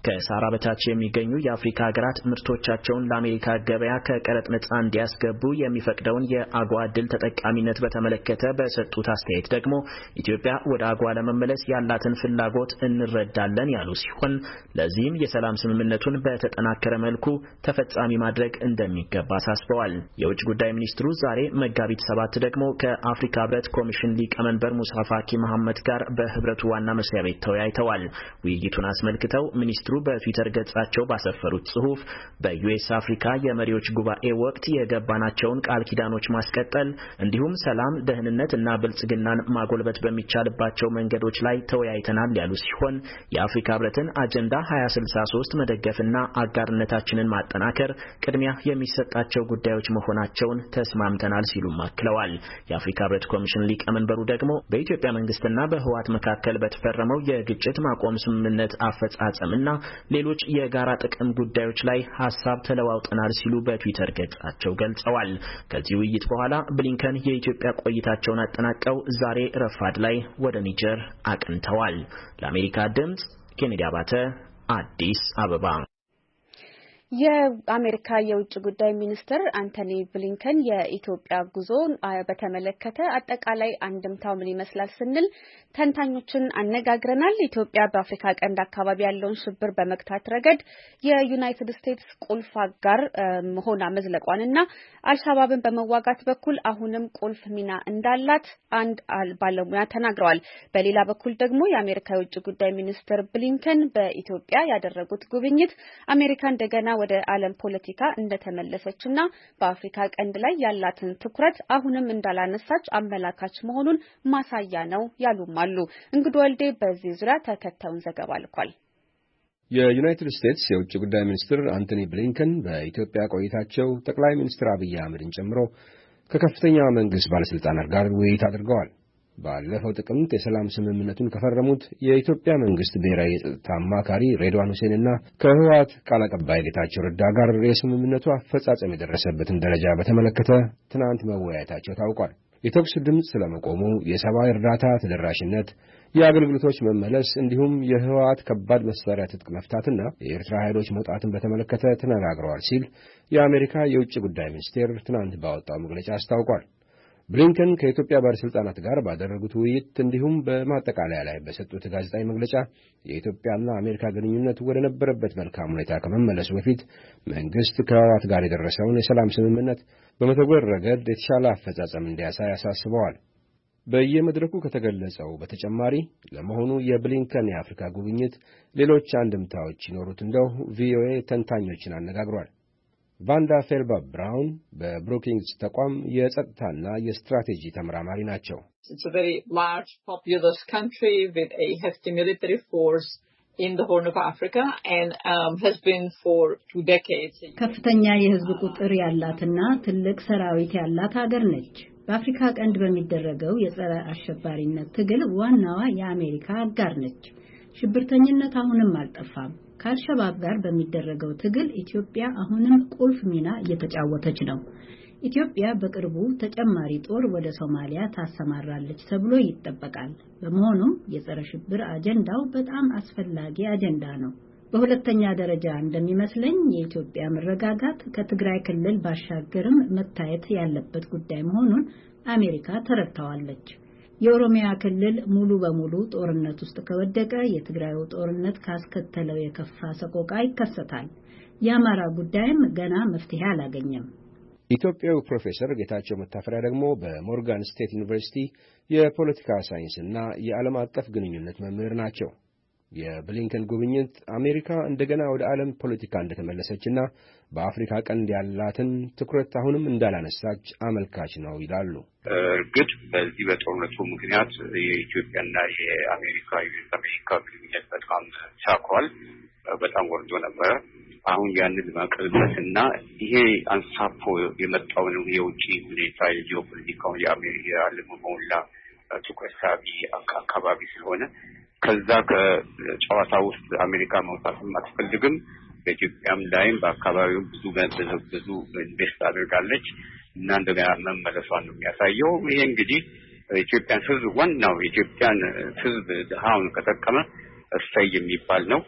ከሳራ በታች የሚገኙ የአፍሪካ ሀገራት ምርቶቻቸውን ለአሜሪካ ገበያ ከቀረጥ ነጻ እንዲያስገቡ የሚፈቅደውን የአጓ ዕድል ተጠቃሚነት በተመለከተ በሰጡት አስተያየት ደግሞ ኢትዮጵያ ወደ አጓ ለመመለስ ያላትን ፍላጎት እንረዳለን ያሉ ሲሆን ለዚህም የሰላም ስምምነቱን በተጠናከረ መልኩ ተፈጻሚ ማድረግ እንደሚገባ አሳስበዋል። የውጭ ጉዳይ ሚኒስትሩ ዛሬ መጋቢት ሰባት ደግሞ ከአፍሪካ ህብረት ኮሚሽን ሊቀመንበር ሙሳ ፋኪ መሐመድ ጋር በህብረቱ ዋና መስሪያ ቤት ተወያይተዋል። ውይይቱን አስመልክተው ሚኒስትሩ በትዊተር ገጻቸው ባሰፈሩት ጽሑፍ በዩኤስ አፍሪካ የመሪዎች ጉባኤ ወቅት የገባናቸውን ቃል ኪዳኖች ማስቀጠል እንዲሁም ሰላም፣ ደህንነት እና ብልጽግናን ማጎልበት በሚቻልባቸው መንገዶች ላይ ተወያይተናል ያሉ ሲሆን የአፍሪካ ህብረትን አጀንዳ ሀያ ስልሳ ሶስት መደገፍና አጋርነታችንን ማጠናከር ቅድሚያ የሚሰጣቸው ጉዳዮች መሆናቸውን ተስማምተናል ሲሉም አክለዋል። የአፍሪካ ህብረት ኮሚሽን ሊቀመንበሩ ደግሞ በኢትዮጵያ መንግስትና በህወሓት መካከል በተፈረመው የግጭት ማቆም ስምምነት አፈጻጸምና ሌሎች የጋራ ጥቅም ጉዳዮች ላይ ሐሳብ ተለዋውጠናል ሲሉ በትዊተር ገጻቸው ገልጸዋል። ከዚህ ውይይት በኋላ ብሊንከን የኢትዮጵያ ቆይታቸውን አጠናቀው ዛሬ ረፋድ ላይ ወደ ኒጀር አቅንተዋል። ለአሜሪካ ድምጽ ኬኔዲ አባተ አዲስ አበባ። የአሜሪካ የውጭ ጉዳይ ሚኒስትር አንቶኒ ብሊንከን የኢትዮጵያ ጉዞ በተመለከተ አጠቃላይ አንድምታው ምን ይመስላል ስንል ተንታኞችን አነጋግረናል። ኢትዮጵያ በአፍሪካ ቀንድ አካባቢ ያለውን ሽብር በመግታት ረገድ የዩናይትድ ስቴትስ ቁልፍ አጋር ሆና መዝለቋንና አልሻባብን በመዋጋት በኩል አሁንም ቁልፍ ሚና እንዳላት አንድ ባለሙያ ተናግረዋል። በሌላ በኩል ደግሞ የአሜሪካ የውጭ ጉዳይ ሚኒስትር ብሊንከን በኢትዮጵያ ያደረጉት ጉብኝት አሜሪካ እንደገና ወደ ዓለም ፖለቲካ እንደተመለሰችና በአፍሪካ ቀንድ ላይ ያላትን ትኩረት አሁንም እንዳላነሳች አመላካች መሆኑን ማሳያ ነው ያሉም አሉ። እንግዶ ወልዴ በዚህ ዙሪያ ተከታዩን ዘገባ ልኳል። የዩናይትድ ስቴትስ የውጭ ጉዳይ ሚኒስትር አንቶኒ ብሊንከን በኢትዮጵያ ቆይታቸው ጠቅላይ ሚኒስትር አብይ አህመድን ጨምሮ ከከፍተኛ መንግስት ባለስልጣናት ጋር ውይይት አድርገዋል። ባለፈው ጥቅምት የሰላም ስምምነቱን ከፈረሙት የኢትዮጵያ መንግስት ብሔራዊ የጸጥታ አማካሪ ሬድዋን ሁሴንና ከህወሓት ቃል አቀባይ ጌታቸው ረዳ ጋር የስምምነቱ አፈጻጸም የደረሰበትን ደረጃ በተመለከተ ትናንት መወያየታቸው ታውቋል። የተኩስ ድምፅ ስለመቆሙ፣ የሰብአዊ እርዳታ ተደራሽነት፣ የአገልግሎቶች መመለስ እንዲሁም የህወሓት ከባድ መሳሪያ ትጥቅ መፍታትና የኤርትራ ኃይሎች መውጣትን በተመለከተ ተነጋግረዋል ሲል የአሜሪካ የውጭ ጉዳይ ሚኒስቴር ትናንት ባወጣው መግለጫ አስታውቋል። ብሊንከን ከኢትዮጵያ ባለስልጣናት ጋር ባደረጉት ውይይት እንዲሁም በማጠቃለያ ላይ በሰጡት ጋዜጣዊ መግለጫ የኢትዮጵያና አሜሪካ ግንኙነት ወደ ነበረበት መልካም ሁኔታ ከመመለሱ በፊት መንግስት ከህወሓት ጋር የደረሰውን የሰላም ስምምነት በመተግበር ረገድ የተሻለ አፈጻጸም እንዲያሳይ አሳስበዋል። በየመድረኩ ከተገለጸው በተጨማሪ ለመሆኑ የብሊንከን የአፍሪካ ጉብኝት ሌሎች አንድምታዎች ይኖሩት እንደው ቪኦኤ ተንታኞችን አነጋግሯል። ቫንዳ ፌልባ ብራውን በብሩኪንግስ ተቋም የጸጥታና የስትራቴጂ ተመራማሪ ናቸው። It's a very large populous country with a hefty military force in the Horn of Africa and um, has been for two decades. ከፍተኛ የህዝብ ቁጥር ያላትና ትልቅ ሰራዊት ያላት ሀገር ነች። በአፍሪካ ቀንድ በሚደረገው የጸረ አሸባሪነት ትግል ዋናዋ የአሜሪካ አጋር ነች። ሽብርተኝነት አሁንም አልጠፋም። ከአልሸባብ ጋር በሚደረገው ትግል ኢትዮጵያ አሁንም ቁልፍ ሚና እየተጫወተች ነው። ኢትዮጵያ በቅርቡ ተጨማሪ ጦር ወደ ሶማሊያ ታሰማራለች ተብሎ ይጠበቃል። በመሆኑም የጸረ ሽብር አጀንዳው በጣም አስፈላጊ አጀንዳ ነው። በሁለተኛ ደረጃ እንደሚመስለኝ የኢትዮጵያ መረጋጋት ከትግራይ ክልል ባሻገርም መታየት ያለበት ጉዳይ መሆኑን አሜሪካ ተረድታዋለች። የኦሮሚያ ክልል ሙሉ በሙሉ ጦርነት ውስጥ ከወደቀ የትግራዩ ጦርነት ካስከተለው የከፋ ሰቆቃ ይከሰታል። የአማራ ጉዳይም ገና መፍትሄ አላገኘም። ኢትዮጵያዊ ፕሮፌሰር ጌታቸው መታፈሪያ ደግሞ በሞርጋን ስቴት ዩኒቨርሲቲ የፖለቲካ ሳይንስና የዓለም አቀፍ ግንኙነት መምህር ናቸው። የብሊንከን ጉብኝት አሜሪካ እንደገና ወደ ዓለም ፖለቲካ እንደተመለሰችና በአፍሪካ ቀንድ ያላትን ትኩረት አሁንም እንዳላነሳች አመልካች ነው ይላሉ። እርግጥ በዚህ በጦርነቱ ምክንያት የኢትዮጵያና የአሜሪካ የአሜሪካ ግንኙነት በጣም ሻክሯል፣ በጣም ወርዶ ነበረ። አሁን ያንን ማቀልበትና ይሄ አንሳፎ የመጣውን የውጪ ሁኔታ የጂኦፖለቲካው የአሜሪካ የዓለም ሁላ ትኩረት ሳቢ አካባቢ ስለሆነ ከዛ ከጨዋታ ውስጥ አሜሪካ መውጣትም አትፈልግም። በኢትዮጵያም ላይም በአካባቢው ብዙ ብዙ ኢንቨስት አድርጋለች እና እንደገና መመለሷን ነው የሚያሳየው። ይሄ እንግዲህ ኢትዮጵያን ሕዝብ ዋናው የኢትዮጵያን ሕዝብ ድሃውን ከጠቀመ እሰይ የሚባል ነው።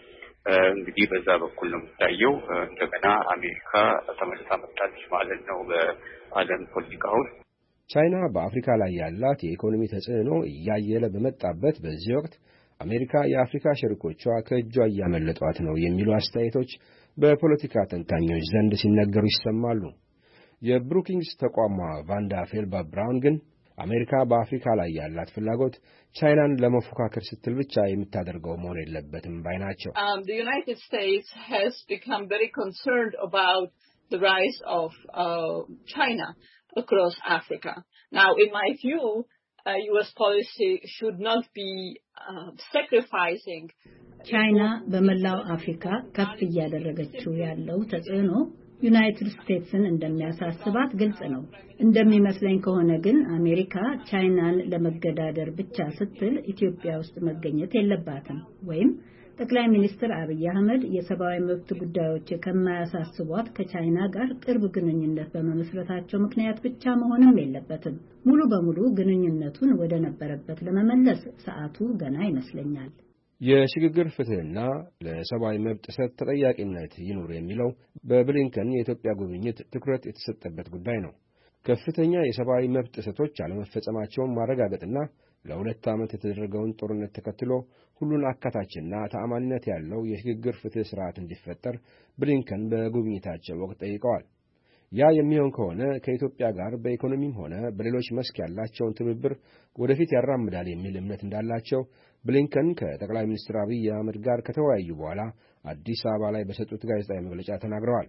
እንግዲህ በዛ በኩል ነው የሚታየው። እንደገና አሜሪካ ተመልሳ መጣች ማለት ነው በዓለም ፖለቲካ ውስጥ። ቻይና በአፍሪካ ላይ ያላት የኢኮኖሚ ተጽዕኖ እያየለ በመጣበት በዚህ ወቅት አሜሪካ የአፍሪካ ሸሪኮቿ ከእጇ እያመለጧት ነው የሚሉ አስተያየቶች በፖለቲካ ተንታኞች ዘንድ ሲነገሩ ይሰማሉ። የብሩኪንግስ ተቋሟ ቫንዳ ፌልባ ብራውን ግን አሜሪካ በአፍሪካ ላይ ያላት ፍላጎት ቻይናን ለመፎካከር ስትል ብቻ የምታደርገው መሆን የለበትም ባይ ናቸው። The United States has become very concerned about the rise of uh, China across Africa. Now, in my view, uh, U S policy should not be uh, sacrificing. ቻይና በመላው አፍሪካ ከፍ እያደረገችው ያለው ተጽዕኖ ዩናይትድ ስቴትስን እንደሚያሳስባት ግልጽ ነው። እንደሚመስለኝ ከሆነ ግን አሜሪካ ቻይናን ለመገዳደር ብቻ ስትል ኢትዮጵያ ውስጥ መገኘት የለባትም። ወይም ጠቅላይ ሚኒስትር አብይ አህመድ የሰብአዊ መብት ጉዳዮች ከማያሳስቧት ከቻይና ጋር ቅርብ ግንኙነት በመመስረታቸው ምክንያት ብቻ መሆንም የለበትም። ሙሉ በሙሉ ግንኙነቱን ወደ ነበረበት ለመመለስ ሰዓቱ ገና ይመስለኛል። የሽግግር ፍትህና ለሰብአዊ መብት ጥሰት ተጠያቂነት ይኑር የሚለው በብሊንከን የኢትዮጵያ ጉብኝት ትኩረት የተሰጠበት ጉዳይ ነው። ከፍተኛ የሰብአዊ መብት ጥሰቶች አለመፈጸማቸውን ማረጋገጥና ለሁለት ዓመት የተደረገውን ጦርነት ተከትሎ ሁሉን አካታችና ተአማኒነት ያለው የሽግግር ፍትህ ስርዓት እንዲፈጠር ብሊንከን በጉብኝታቸው ወቅት ጠይቀዋል። ያ የሚሆን ከሆነ ከኢትዮጵያ ጋር በኢኮኖሚም ሆነ በሌሎች መስክ ያላቸውን ትብብር ወደፊት ያራምዳል የሚል እምነት እንዳላቸው ብሊንከን ከጠቅላይ ሚኒስትር አብይ አህመድ ጋር ከተወያዩ በኋላ አዲስ አበባ ላይ በሰጡት ጋዜጣዊ መግለጫ ተናግረዋል።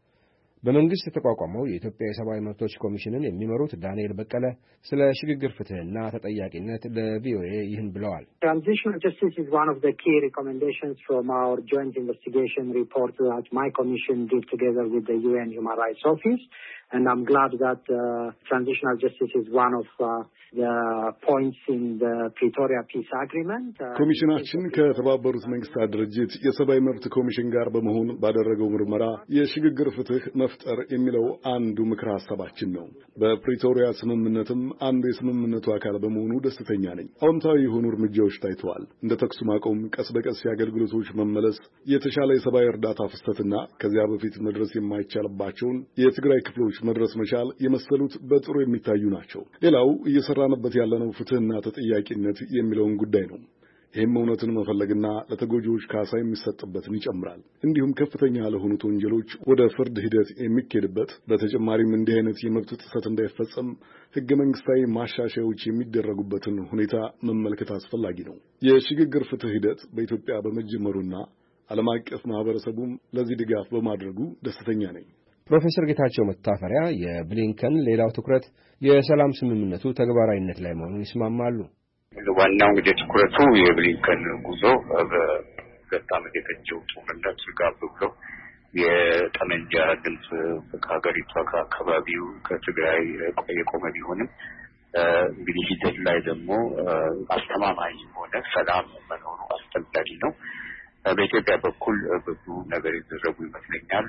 በመንግስት የተቋቋመው የኢትዮጵያ የሰብአዊ መብቶች ኮሚሽንን የሚመሩት ዳንኤል በቀለ ስለ ሽግግር ፍትህና ተጠያቂነት ለቪኦኤ ይህን ብለዋል። Transitional justice is one of the key recommendations from our joint investigation report that my commission did together with the U N Human Rights Office, and I'm glad that uh, transitional justice is one of uh, the points in the Pretoria Peace Agreement. ኮሚሽናችን ከተባበሩት መንግስታት ድርጅት የሰብአዊ መብት ኮሚሽን ጋር በመሆን ባደረገው ምርመራ የሽግግር ፍትህ መፍጠር የሚለው አንዱ ምክረ ሐሳባችን ነው። በፕሪቶሪያ ስምምነትም አንዱ የስምምነቱ አካል በመሆኑ ደስተኛ ነኝ። አዎንታዊ የሆኑ እርምጃዎች ታይተዋል። እንደ ተኩስ ማቆም፣ ቀስ በቀስ የአገልግሎቶች መመለስ፣ የተሻለ የሰብአዊ እርዳታ ፍሰትና ከዚያ በፊት መድረስ የማይቻልባቸውን የትግራይ ክፍሎች መድረስ መቻል የመሰሉት በጥሩ የሚታዩ ናቸው። ሌላው እየሰራንበት ያለነው ፍትህና ተጠያቂነት የሚለውን ጉዳይ ነው። ይህም እውነትን መፈለግና ለተጎጂዎች ካሳ የሚሰጥበትን ይጨምራል። እንዲሁም ከፍተኛ ለሆኑት ወንጀሎች ወደ ፍርድ ሂደት የሚኬድበት፣ በተጨማሪም እንዲህ አይነት የመብት ጥሰት እንዳይፈጸም ህገ መንግስታዊ ማሻሻያዎች የሚደረጉበትን ሁኔታ መመልከት አስፈላጊ ነው። የሽግግር ፍትህ ሂደት በኢትዮጵያ በመጀመሩና ዓለም አቀፍ ማህበረሰቡም ለዚህ ድጋፍ በማድረጉ ደስተኛ ነኝ። ፕሮፌሰር ጌታቸው መታፈሪያ የብሊንከን ሌላው ትኩረት የሰላም ስምምነቱ ተግባራዊነት ላይ መሆኑን ይስማማሉ። ዋናው እንግዲህ ትኩረቱ የብሊንከን ጉዞ በሁለት ዓመት የፈጀው ጦርነት ጋር ብሎ የጠመንጃ ድምፅ ከሀገሪቷ ከአካባቢው ከትግራይ የቆመ ቢሆንም እንግዲህ ሂደት ላይ ደግሞ አስተማማኝ የሆነ ሰላም መኖሩ አስፈላጊ ነው። በኢትዮጵያ በኩል ብዙ ነገር የተደረጉ ይመስለኛል።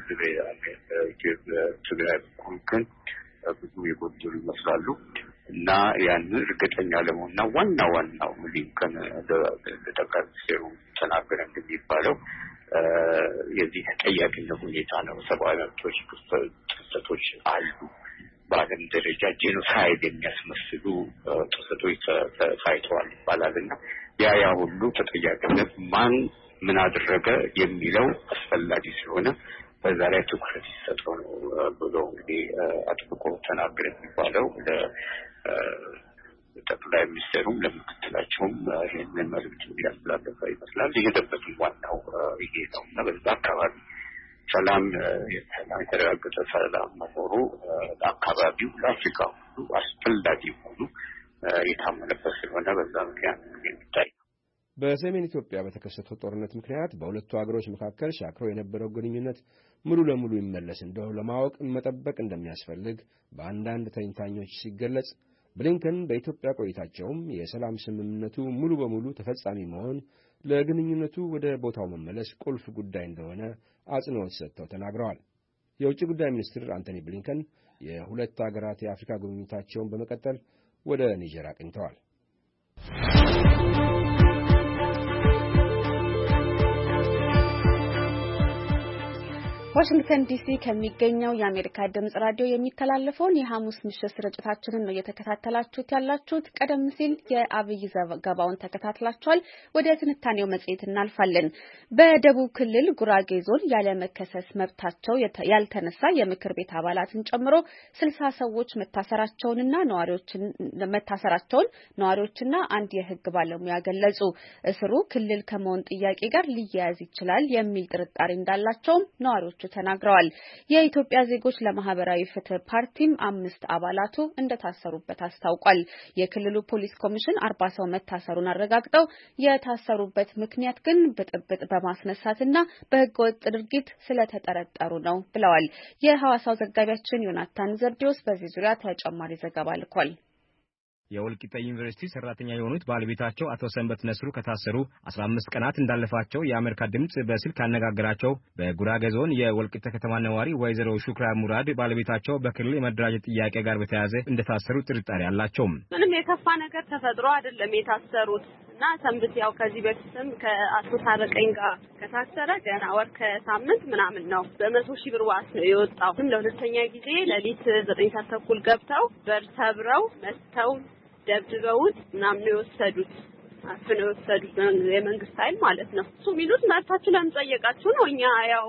በትግራይ በኩል ግን ብዙ የጎደሉ ይመስላሉ እና ያንን እርግጠኛ ለመሆንና ዋና ዋናው ብሊንከን ለጠቅላይ ሚኒስትሩ ተናገረ እንደሚባለው የዚህ ተጠያቂነት ሁኔታ ነው። ሰብአዊ መብቶች ጥሰቶች አሉ። በዓለም ደረጃ ጄኖሳይድ የሚያስመስሉ ጥሰቶች ታይተዋል ይባላል እና ያ ያ ሁሉ ተጠያቂነት ማን ምን አደረገ የሚለው አስፈላጊ ስለሆነ በዛ ላይ ትኩረት ይሰጠው ነው ብሎ እንግዲህ አጥብቆ ተናገረ የሚባለው ለጠቅላይ ሚኒስትሩም ለምክትላቸውም ይህንን መልዕክት እንዲያስተላልፍ ይመስላል። የሄደበትም ዋናው ይሄ ነው እና በዛ አካባቢ ሰላም የተረጋገጠ ሰላም መኖሩ ለአካባቢው ለአፍሪካ ሁሉ አስፈላጊ ሆኑ የታመነበት ስለሆነ በዛ ምክንያት የሚታይ ነው። በሰሜን ኢትዮጵያ በተከሰተው ጦርነት ምክንያት በሁለቱ ሀገሮች መካከል ሻክሮ የነበረው ግንኙነት ሙሉ ለሙሉ ይመለስ እንደው ለማወቅ መጠበቅ እንደሚያስፈልግ በአንዳንድ ተንታኞች ሲገለጽ፣ ብሊንከን በኢትዮጵያ ቆይታቸውም የሰላም ስምምነቱ ሙሉ በሙሉ ተፈጻሚ መሆን ለግንኙነቱ ወደ ቦታው መመለስ ቁልፍ ጉዳይ እንደሆነ አጽንኦት ሰጥተው ተናግረዋል። የውጭ ጉዳይ ሚኒስትር አንቶኒ ብሊንከን የሁለት ሀገራት የአፍሪካ ጉብኝታቸውን በመቀጠል ወደ ኒጀር አቅኝተዋል። ዋሽንግተን ዲሲ ከሚገኘው የአሜሪካ ድምጽ ራዲዮ የሚተላለፈውን የሐሙስ ምሽት ስርጭታችንን ነው እየተከታተላችሁት ያላችሁት። ቀደም ሲል የአብይ ዘገባውን ተከታትላችኋል። ወደ ትንታኔው መጽሔት እናልፋለን። በደቡብ ክልል ጉራጌ ዞን ያለ መከሰስ መብታቸው ያልተነሳ የምክር ቤት አባላትን ጨምሮ ስልሳ ሰዎች መታሰራቸውንና ነዋሪዎችን መታሰራቸውን ነዋሪዎችና አንድ የሕግ ባለሙያ ገለጹ። እስሩ ክልል ከመሆን ጥያቄ ጋር ሊያያዝ ይችላል የሚል ጥርጣሬ እንዳላቸውም ነዋሪዎች ተናግረዋል። የኢትዮጵያ ዜጎች ለማህበራዊ ፍትህ ፓርቲም አምስት አባላቱ እንደታሰሩበት አስታውቋል። የክልሉ ፖሊስ ኮሚሽን አርባ ሰው መታሰሩን አረጋግጠው የታሰሩበት ምክንያት ግን ብጥብጥ በማስነሳትና በህገወጥ ድርጊት ስለተጠረጠሩ ነው ብለዋል። የሐዋሳው ዘጋቢያችን ዮናታን ዘብዴዎስ በዚህ ዙሪያ ተጨማሪ ዘገባ ልኳል። የወልቂጤ ዩኒቨርሲቲ ሰራተኛ የሆኑት ባለቤታቸው አቶ ሰንበት ነስሩ ከታሰሩ አስራ አምስት ቀናት እንዳለፋቸው የአሜሪካ ድምጽ በስልክ አነጋገራቸው በጉራጌ ዞን የወልቂጤ ከተማ ነዋሪ ወይዘሮ ሹክራ ሙራድ ባለቤታቸው በክልል የመደራጀት ጥያቄ ጋር በተያያዘ እንደታሰሩ ጥርጣሬ አላቸው። ምንም የከፋ ነገር ተፈጥሮ አይደለም የታሰሩት እና ሰንበት ያው ከዚህ በፊትም ከአቶ ታረቀኝ ጋር ከታሰረ ገና ወር ከሳምንት ምናምን ነው በመቶ ሺህ ብር ዋስ ነው የወጣው። ለሁለተኛ ጊዜ ለሊት ዘጠኝ ሰዓት ተኩል ገብተው በር ሰብረው መስተው ደብድበውት ምናምን የወሰዱት አፍነው የወሰዱት የመንግስት ኃይል ማለት ነው። እሱ ሚሉት መርታችሁ ለምን ጠየቃችሁ ነው። እኛ ያው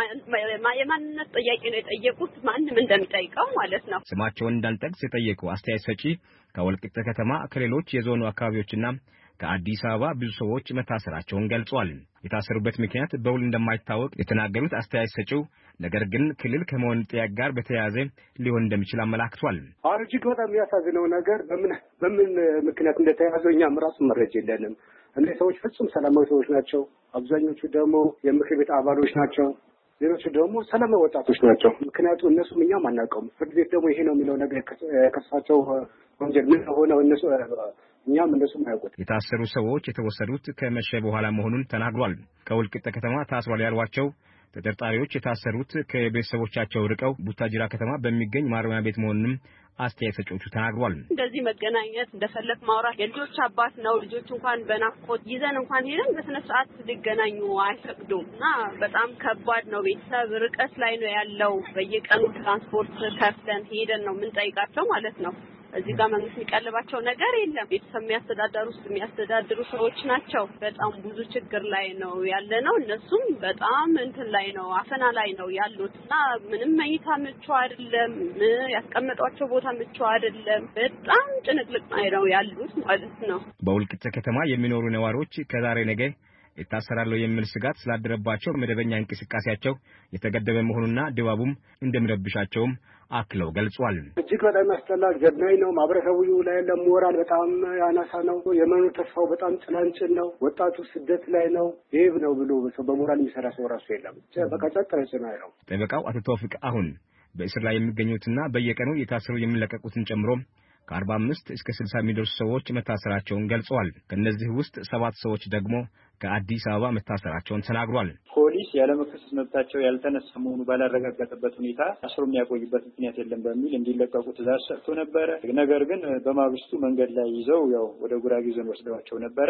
የማንነት ጥያቄ ነው የጠየቁት ማንም እንደሚጠይቀው ማለት ነው። ስማቸውን እንዳንጠቅስ የጠየቁ አስተያየት ሰጪ ከወልቂጤ ከተማ ከሌሎች የዞኑ አካባቢዎችና ከአዲስ አበባ ብዙ ሰዎች መታሰራቸውን ገልጿል። የታሰሩበት ምክንያት በውል እንደማይታወቅ የተናገሩት አስተያየት ሰጪው ነገር ግን ክልል ከመሆን ጥያቄ ጋር በተያያዘ ሊሆን እንደሚችል አመላክቷል። አሁን እጅግ በጣም የሚያሳዝነው ነገር በምን በምን ምክንያት እንደተያዘ እኛም ራሱ መረጃ የለንም። እነዚህ ሰዎች ፍጹም ሰላማዊ ሰዎች ናቸው። አብዛኞቹ ደግሞ የምክር ቤት አባሎች ናቸው። ሌሎቹ ደግሞ ሰላማዊ ወጣቶች ናቸው። ምክንያቱም እነሱም እኛም አናውቀውም። ፍርድ ቤት ደግሞ ይሄ ነው የሚለው ነገር ከሳቸው ወንጀል ምን ሆነው እነሱ እኛም እንደሱም አያውቁት። የታሰሩ ሰዎች የተወሰዱት ከመሸ በኋላ መሆኑን ተናግሯል። ከወልቂጤ ከተማ ታስሯል ያሏቸው ተጠርጣሪዎች የታሰሩት ከቤተሰቦቻቸው ርቀው ቡታጅራ ከተማ በሚገኝ ማረሚያ ቤት መሆኑንም አስተያየት ሰጪዎቹ ተናግሯል። እንደዚህ መገናኘት እንደፈለክ ማውራት የልጆች አባት ነው። ልጆች እንኳን በናፍቆት ይዘን እንኳን ሄደን በስነ ስርዓት ሊገናኙ አይፈቅዱም እና በጣም ከባድ ነው። ቤተሰብ ርቀት ላይ ነው ያለው። በየቀኑ ትራንስፖርት ከፍለን ሄደን ነው የምንጠይቃቸው ማለት ነው። እዚህ ጋር መንግስት የሚቀልባቸው ነገር የለም። ቤተሰብ የሚያስተዳድሩ ውስጥ የሚያስተዳድሩ ሰዎች ናቸው። በጣም ብዙ ችግር ላይ ነው ያለ ነው። እነሱም በጣም እንትን ላይ ነው አፈና ላይ ነው ያሉት እና ምንም መኝታ ምቹ አይደለም። ያስቀመጧቸው ቦታ ምቹ አይደለም። በጣም ጭንቅልቅ ላይ ነው ያሉት ማለት ነው። በወልቂጤ ከተማ የሚኖሩ ነዋሪዎች ከዛሬ ነገ ይታሰራሉ የሚል ስጋት ስላደረባቸው መደበኛ እንቅስቃሴያቸው የተገደበ መሆኑና ድባቡም እንደሚረብሻቸውም አክለው ገልጿል። እጅግ በጣም ያስጠላል። ዘግናኝ ነው። ማህበረሰቡ ላይ ያለው ሞራል በጣም ያናሳ ነው። የመኖር ተስፋው በጣም ጭላንጭል ነው። ወጣቱ ስደት ላይ ነው። ይህ ነው ብሎ በሞራል የሚሰራ ሰው ራሱ የለም። በቃ ጸጥ ነው። ጠበቃው አቶ ተውፊቅ አሁን በእስር ላይ የሚገኙትና በየቀኑ የታሰሩ የሚለቀቁትን ጨምሮ ከአርባ አምስት እስከ ስልሳ የሚደርሱ ሰዎች መታሰራቸውን ገልጸዋል። ከነዚህ ውስጥ ሰባት ሰዎች ደግሞ ከአዲስ አበባ መታሰራቸውን ተናግሯል። ፖሊስ ያለመከሰስ መብታቸው ያልተነሳ መሆኑ ባላረጋገጠበት ሁኔታ አስሮ የሚያቆይበት ምክንያት የለም በሚል እንዲለቀቁ ትዕዛዝ ሰጥቶ ነበረ። ነገር ግን በማግስቱ መንገድ ላይ ይዘው ያው ወደ ጉራጌ ዞን ወስደዋቸው ነበረ።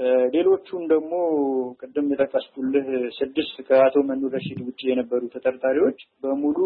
ሌሎቹም ደግሞ ቅድም የጠቀስኩልህ ስድስት ከአቶ መኑ ረሺድ ውጪ የነበሩ ተጠርጣሪዎች በሙሉ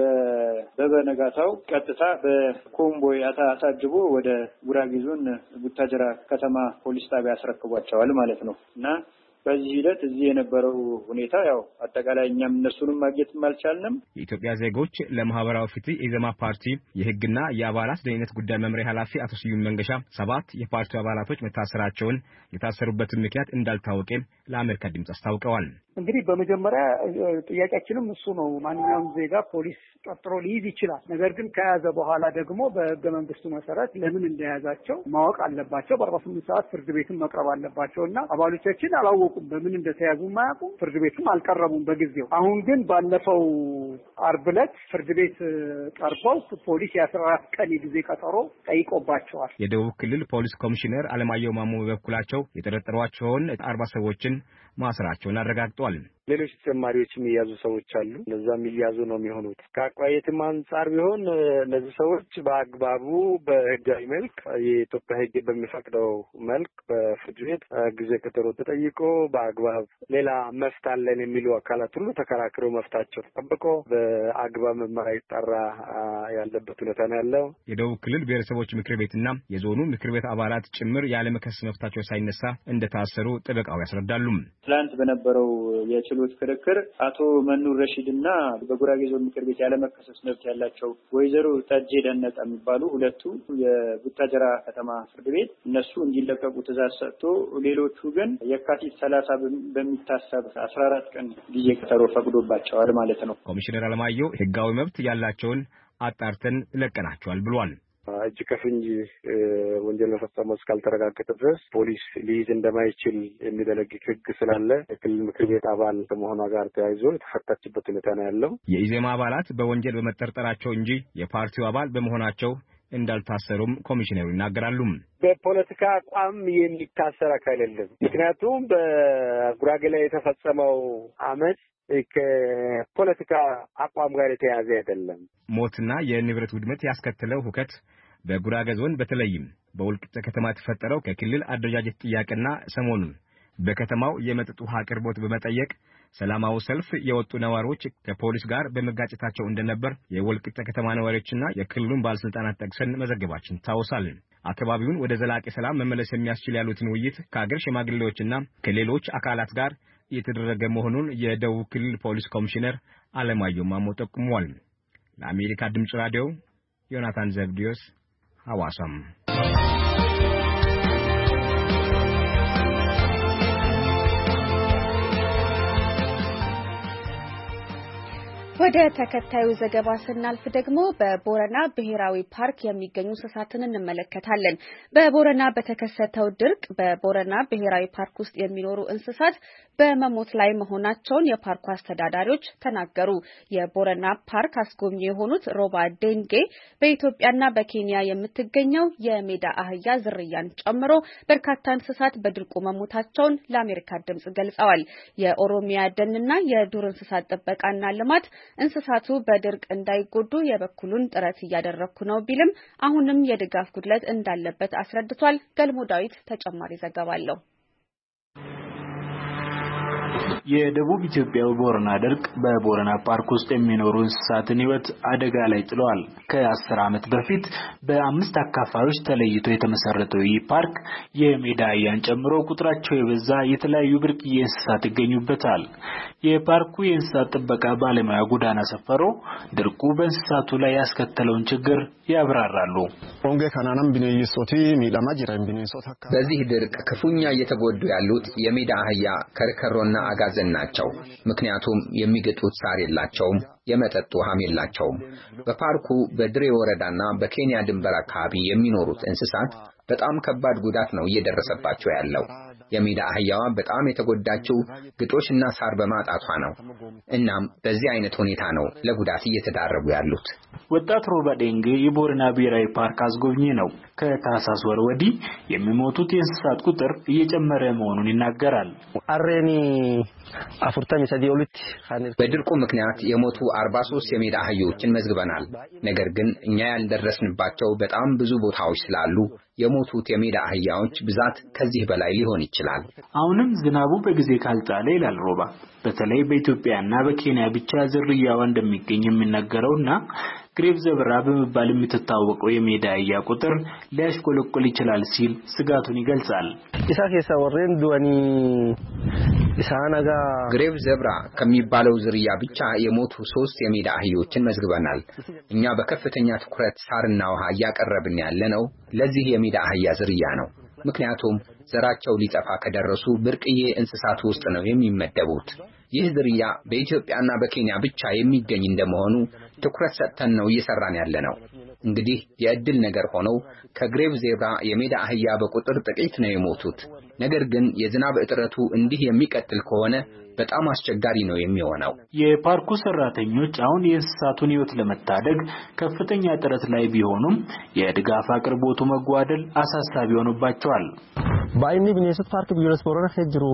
በበነጋታው ቀጥታ በኮምቦይ አታጅቦ ወደ ጉራጌ ዞን ቡታጅራ ከተማ ፖሊስ ጣቢያ አስረክቧቸዋል ማለት ነው እና በዚህ ሂደት እዚህ የነበረው ሁኔታ ያው አጠቃላይ እኛም እነሱንም ማግኘትም አልቻልንም። የኢትዮጵያ ዜጎች ለማህበራዊ ፍትህ ኢዜማ ፓርቲ የህግና የአባላት ደህንነት ጉዳይ መምሪያ ኃላፊ አቶ ስዩም መንገሻ ሰባት የፓርቲው አባላቶች መታሰራቸውን የታሰሩበትን ምክንያት እንዳልታወቀ ለአሜሪካ ድምጽ አስታውቀዋል። እንግዲህ በመጀመሪያ ጥያቄያችንም እሱ ነው። ማንኛውም ዜጋ ፖሊስ ጠርጥሮ ሊይዝ ይችላል። ነገር ግን ከያዘ በኋላ ደግሞ በህገ መንግስቱ መሰረት ለምን እንደያዛቸው ማወቅ አለባቸው። በአርባ ስምንት ሰዓት ፍርድ ቤትም መቅረብ አለባቸው እና አባሎቻችን አላወቁም። በምን እንደተያዙ ማያውቁም። ፍርድ ቤትም አልቀረቡም በጊዜው። አሁን ግን ባለፈው አርብ ዕለት ፍርድ ቤት ቀርበው ፖሊስ የአስራ አራት ቀን የጊዜ ቀጠሮ ጠይቆባቸዋል። የደቡብ ክልል ፖሊስ ኮሚሽነር አለማየሁ ማሞ በበኩላቸው የጠረጠሯቸውን አርባ ሰዎችን ማሰራቸውን አረጋግጧል። ሌሎች ተጨማሪዎችም የያዙ ሰዎች አሉ። እነዛም ይያዙ ነው የሚሆኑት። ከአቋየትም አንጻር ቢሆን እነዚህ ሰዎች በአግባቡ በህጋዊ መልክ የኢትዮጵያ ህግ በሚፈቅደው መልክ በፍርድ ቤት ጊዜ ቀጠሮ ተጠይቆ በአግባብ ሌላ መፍት አለን የሚሉ አካላት ሁሉ ተከራክረው መፍታቸው ተጠብቆ በአግባብ መመሪያ ይጣራ ያለበት ሁኔታ ነው ያለው። የደቡብ ክልል ብሔረሰቦች ምክር ቤትና የዞኑ ምክር ቤት አባላት ጭምር ያለመከሰስ መፍታቸው ሳይነሳ እንደታሰሩ ጥበቃው ያስረዳሉ። ትላንት በነበረው የችሎት ክርክር አቶ መኑር ረሺድና በጉራጌ ዞን ምክር ቤት ያለመከሰስ መብት ያላቸው ወይዘሮ ጠጄ ደነቀ የሚባሉ ሁለቱ የቡታጀራ ከተማ ፍርድ ቤት እነሱ እንዲለቀቁ ትዕዛዝ ሰጥቶ ሌሎቹ ግን የካቲት ሰላሳ በሚታሰብ አስራ አራት ቀን ጊዜ ቀጠሮ ፈቅዶባቸዋል ማለት ነው። ኮሚሽነር አለማየሁ ህጋዊ መብት ያላቸውን አጣርተን ለቀናቸዋል ብሏል። እጅ ከፍንጅ ወንጀል መፈጸሙ እስካልተረጋገጠ ድረስ ፖሊስ ሊይዝ እንደማይችል የሚደነግግ ህግ ስላለ የክልል ምክር ቤት አባል ከመሆኗ ጋር ተያይዞ የተፈታችበት ሁኔታ ነው ያለው። የኢዜማ አባላት በወንጀል በመጠርጠራቸው እንጂ የፓርቲው አባል በመሆናቸው እንዳልታሰሩም ኮሚሽነሩ ይናገራሉ። በፖለቲካ አቋም የሚታሰር አካል የለም። ምክንያቱም በጉራጌ ላይ የተፈጸመው አመት ከፖለቲካ አቋም ጋር የተያያዘ አይደለም። ሞትና የንብረት ውድመት ያስከተለው ሁከት በጉራጌ ዞን በተለይም በወልቂጤ ከተማ ተፈጠረው ከክልል አደረጃጀት ጥያቄና ሰሞኑን በከተማው የመጠጥ ውሃ አቅርቦት በመጠየቅ ሰላማዊ ሰልፍ የወጡ ነዋሪዎች ከፖሊስ ጋር በመጋጨታቸው እንደነበር የወልቂጤ ከተማ ነዋሪዎችና የክልሉን ባለስልጣናት ጠቅሰን መዘገባችን ታውሳል። አካባቢውን ወደ ዘላቂ ሰላም መመለስ የሚያስችል ያሉትን ውይይት ከአገር ሽማግሌዎችና ከሌሎች አካላት ጋር የተደረገ መሆኑን የደቡብ ክልል ፖሊስ ኮሚሽነር አለማየሁ ማሞ ጠቁመዋል። ለአሜሪካ ድምጽ ራዲዮ ዮናታን ዘብዲዮስ ሐዋሳም። ወደ ተከታዩ ዘገባ ስናልፍ ደግሞ በቦረና ብሔራዊ ፓርክ የሚገኙ እንስሳትን እንመለከታለን። በቦረና በተከሰተው ድርቅ በቦረና ብሔራዊ ፓርክ ውስጥ የሚኖሩ እንስሳት በመሞት ላይ መሆናቸውን የፓርኩ አስተዳዳሪዎች ተናገሩ። የቦረና ፓርክ አስጎብኚ የሆኑት ሮባ ዴንጌ በኢትዮጵያና በኬንያ የምትገኘው የሜዳ አህያ ዝርያን ጨምሮ በርካታ እንስሳት በድርቁ መሞታቸውን ለአሜሪካ ድምጽ ገልጸዋል። የኦሮሚያ ደንና የዱር እንስሳት ጥበቃና ልማት እንስሳቱ በድርቅ እንዳይጎዱ የበኩሉን ጥረት እያደረኩ ነው ቢልም አሁንም የድጋፍ ጉድለት እንዳለበት አስረድቷል። ገልሞ ዳዊት ተጨማሪ ዘገባ አለው። የደቡብ ኢትዮጵያው ቦረና ድርቅ በቦረና ፓርክ ውስጥ የሚኖሩ እንስሳትን ሕይወት አደጋ ላይ ጥሏል። ከአስር ዓመት በፊት በአምስት አካፋዮች ተለይቶ የተመሰረተው ይህ ፓርክ የሜዳ አህያን ጨምሮ ቁጥራቸው የበዛ የተለያዩ ብርቅዬ እንስሳት ይገኙበታል። የፓርኩ የእንስሳት ጥበቃ ባለሙያ ጉዳና ሰፈሮ ድርቁ በእንስሳቱ ላይ ያስከተለውን ችግር ያብራራሉ። በዚህ ድርቅ ክፉኛ እየተጎዱ ያሉት የሜዳ አህያ ከርከሮና አጋዘን ናቸው። ምክንያቱም የሚገጡት ሳር የላቸውም፣ የመጠጥ ውሃም የላቸውም። በፓርኩ በድሬ ወረዳና በኬንያ ድንበር አካባቢ የሚኖሩት እንስሳት በጣም ከባድ ጉዳት ነው እየደረሰባቸው ያለው። የሜዳ አህያዋ በጣም የተጎዳችው ግጦሽና ሳር በማጣቷ ነው። እናም በዚህ አይነት ሁኔታ ነው ለጉዳት እየተዳረጉ ያሉት። ወጣት ሮባ ዴንጌ የቦረና ብሔራዊ ፓርክ አስጎብኚ ነው። ከታህሳስ ወር ወዲህ የሚሞቱት የእንስሳት ቁጥር እየጨመረ መሆኑን ይናገራል። አሬኒ አፍርታም ሰዲዮሉት በድርቁ ምክንያት የሞቱ አርባ ሶስት የሜዳ አህዮችን መዝግበናል። ነገር ግን እኛ ያልደረስንባቸው በጣም ብዙ ቦታዎች ስላሉ የሞቱት የሜዳ አህያዎች ብዛት ከዚህ በላይ ሊሆን ይችላል። አሁንም ዝናቡ በጊዜ ካልጣለ ይላል ሮባ፣ በተለይ በኢትዮጵያና በኬንያ ብቻ ዝርያዋ እንደሚገኝ የሚነገረውና ግሬቭ ዘብራ በመባል የምትታወቀው የሜዳ አህያ ቁጥር ሊያሽቆለቆል ይችላል ሲል ስጋቱን ይገልጻል። ኢሳኬሳ ወሬን ዱአኒ ኢሳናጋ ግሬቭ ዘብራ ከሚባለው ዝርያ ብቻ የሞቱ ሶስት የሜዳ አህዮችን መዝግበናል። እኛ በከፍተኛ ትኩረት ሳርና ውሃ እያቀረብን ያለነው ለዚህ የሜዳ አህያ ዝርያ ነው። ምክንያቱም ዘራቸው ሊጠፋ ከደረሱ ብርቅዬ እንስሳት ውስጥ ነው የሚመደቡት። ይህ ዝርያ በኢትዮጵያና በኬንያ ብቻ የሚገኝ እንደመሆኑ ትኩረት ሰጥተን ነው እየሰራን ያለነው። እንግዲህ የእድል ነገር ሆነው ከግሬቭ ዜብራ የሜዳ አህያ በቁጥር ጥቂት ነው የሞቱት። ነገር ግን የዝናብ እጥረቱ እንዲህ የሚቀጥል ከሆነ በጣም አስቸጋሪ ነው የሚሆነው። የፓርኩ ሰራተኞች አሁን የእንስሳቱን ሕይወት ለመታደግ ከፍተኛ ጥረት ላይ ቢሆኑም የድጋፍ አቅርቦቱ መጓደል አሳሳቢ ሆኖባቸዋል። ባይኒ ቢኔሱት ፓርክ ቢዮለስ ቦረና ሄጅሩ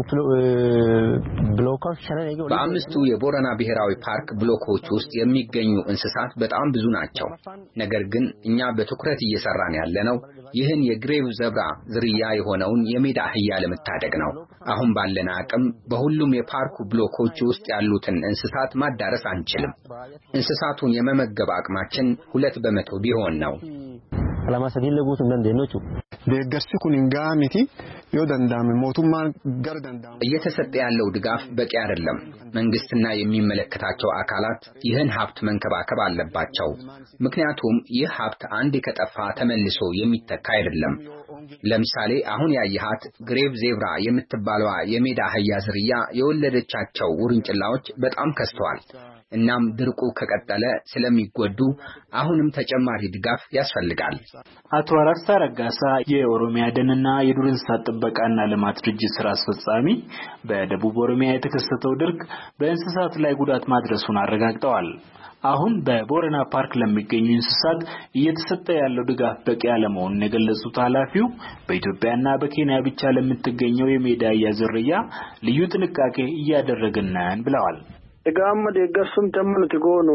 ብሎኮች ሸነን ይገው በአምስቱ የቦረና ብሔራዊ ፓርክ ብሎኮች ውስጥ የሚገኙ እንስሳት በጣም ብዙ ናቸው። ነገር ግን እኛ በትኩረት እየሰራን ያለነው ይህን የግሬቭ ዘብራ ዝርያ የሆነውን የሜዳ አህያ ለመታደግ ነው። አሁን ባለን አቅም በሁሉም የፓርኩ ብሎኮች ውስጥ ያሉትን እንስሳት ማዳረስ አንችልም። እንስሳቱን የመመገብ አቅማችን ሁለት በመቶ ቢሆን ነው። ለማሰዲን ለጉት እንደነቹ ደገርሲ ኩንጋሚቲ ይወደንዳም ሞቱማ ገርደንዳም እየተሰጠ ያለው ድጋፍ በቂ አይደለም። መንግስትና የሚመለከታቸው አካላት ይህን ሀብት መንከባከብ አለባቸው። ምክንያቱም ይህ ሀብት አንድ ከጠፋ ተመልሶ የሚተካ አይደለም። ለምሳሌ አሁን ያየሃት ግሬቭ ዜብራ የምትባለው የሜዳ አህያ ዝርያ የወለደቻቸው ውርንጭላዎች በጣም ከስተዋል። እናም ድርቁ ከቀጠለ ስለሚጎዱ አሁንም ተጨማሪ ድጋፍ ያስፈልጋል። አቶ አራርሳ ረጋሳ የኦሮሚያ ደንና የዱር እንስሳት ጥበቃና ልማት ድርጅት ስራ አስፈጻሚ በደቡብ ኦሮሚያ የተከሰተው ድርቅ በእንስሳት ላይ ጉዳት ማድረሱን አረጋግጠዋል። አሁን በቦረና ፓርክ ለሚገኙ እንስሳት እየተሰጠ ያለው ድጋፍ በቂ ያለመሆኑን የገለጹት ኃላፊው በኢትዮጵያና በኬንያ ብቻ ለምትገኘው የሜዳ አህያ ዝርያ ልዩ ጥንቃቄ እያደረግን ነን ብለዋል። ጋም ደገርሱም ተምኑት ጎኑ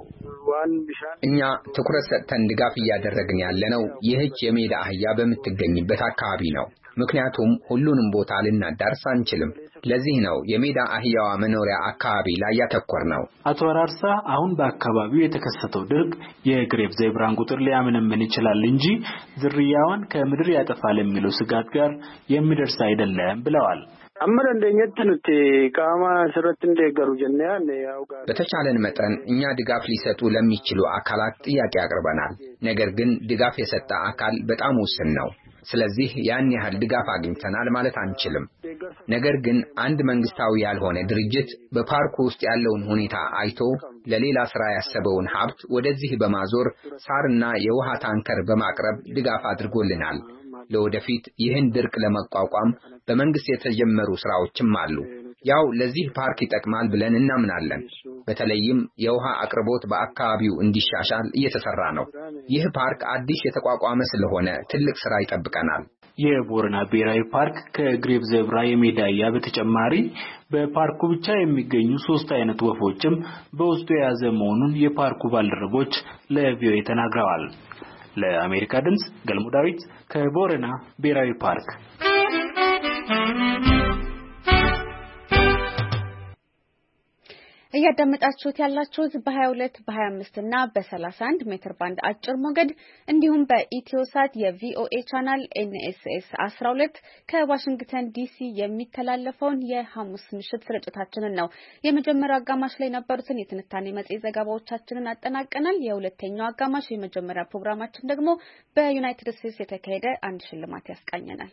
ዋን ቢሻን እኛ ትኩረት ሰጥተን ድጋፍ እያደረግን ያለነው ይህች የሜዳ አህያ በምትገኝበት አካባቢ ነው። ምክንያቱም ሁሉንም ቦታ ልናዳርስ አንችልም። ለዚህ ነው የሜዳ አህያዋ መኖሪያ አካባቢ ላይ ያተኮርነው። አቶ አራርሳ አሁን በአካባቢው የተከሰተው ድርቅ የግሬቭ ዜብራን ቁጥር ሊያመነምን ይችላል እንጂ ዝርያዋን ከምድር ያጠፋል የሚለው ስጋት ጋር የሚደርስ አይደለም ብለዋል። አመረ እንደኘትንት ካማ ስረት እንደገሩ ጀነያን ያውጋ በተቻለን መጠን እኛ ድጋፍ ሊሰጡ ለሚችሉ አካላት ጥያቄ አቅርበናል። ነገር ግን ድጋፍ የሰጠ አካል በጣም ውስን ነው። ስለዚህ ያን ያህል ድጋፍ አግኝተናል ማለት አንችልም። ነገር ግን አንድ መንግስታዊ ያልሆነ ድርጅት በፓርኩ ውስጥ ያለውን ሁኔታ አይቶ ለሌላ ስራ ያሰበውን ሀብት ወደዚህ በማዞር ሳርና የውሃ ታንከር በማቅረብ ድጋፍ አድርጎልናል። ለወደፊት ይህን ድርቅ ለመቋቋም በመንግስት የተጀመሩ ስራዎችም አሉ። ያው ለዚህ ፓርክ ይጠቅማል ብለን እናምናለን። በተለይም የውሃ አቅርቦት በአካባቢው እንዲሻሻል እየተሰራ ነው። ይህ ፓርክ አዲስ የተቋቋመ ስለሆነ ትልቅ ስራ ይጠብቀናል። የቦረና ብሔራዊ ፓርክ ከግሬቭ ዜብራ የሜዳ አህያ በተጨማሪ በፓርኩ ብቻ የሚገኙ ሶስት አይነት ወፎችም በውስጡ የያዘ መሆኑን የፓርኩ ባልደረቦች ለቪኦኤ ተናግረዋል። ለአሜሪካ ድምጽ ገልሞ ዳዊት ከቦረና ብሔራዊ ፓርክ። እያዳመጣችሁት ያላችሁት በ22 በ25 እና በ31 ሜትር ባንድ አጭር ሞገድ እንዲሁም በኢትዮሳት የቪኦኤ ቻናል ኤን ኤስ ኤስ አስራ ሁለት ከዋሽንግተን ዲሲ የሚተላለፈውን የሐሙስ ምሽት ስርጭታችንን ነው። የመጀመሪያው አጋማሽ ላይ የነበሩትን የትንታኔ መጽሔት ዘገባዎቻችንን አጠናቀናል። የሁለተኛው አጋማሽ የመጀመሪያ ፕሮግራማችን ደግሞ በዩናይትድ ስቴትስ የተካሄደ አንድ ሽልማት ያስቃኘናል።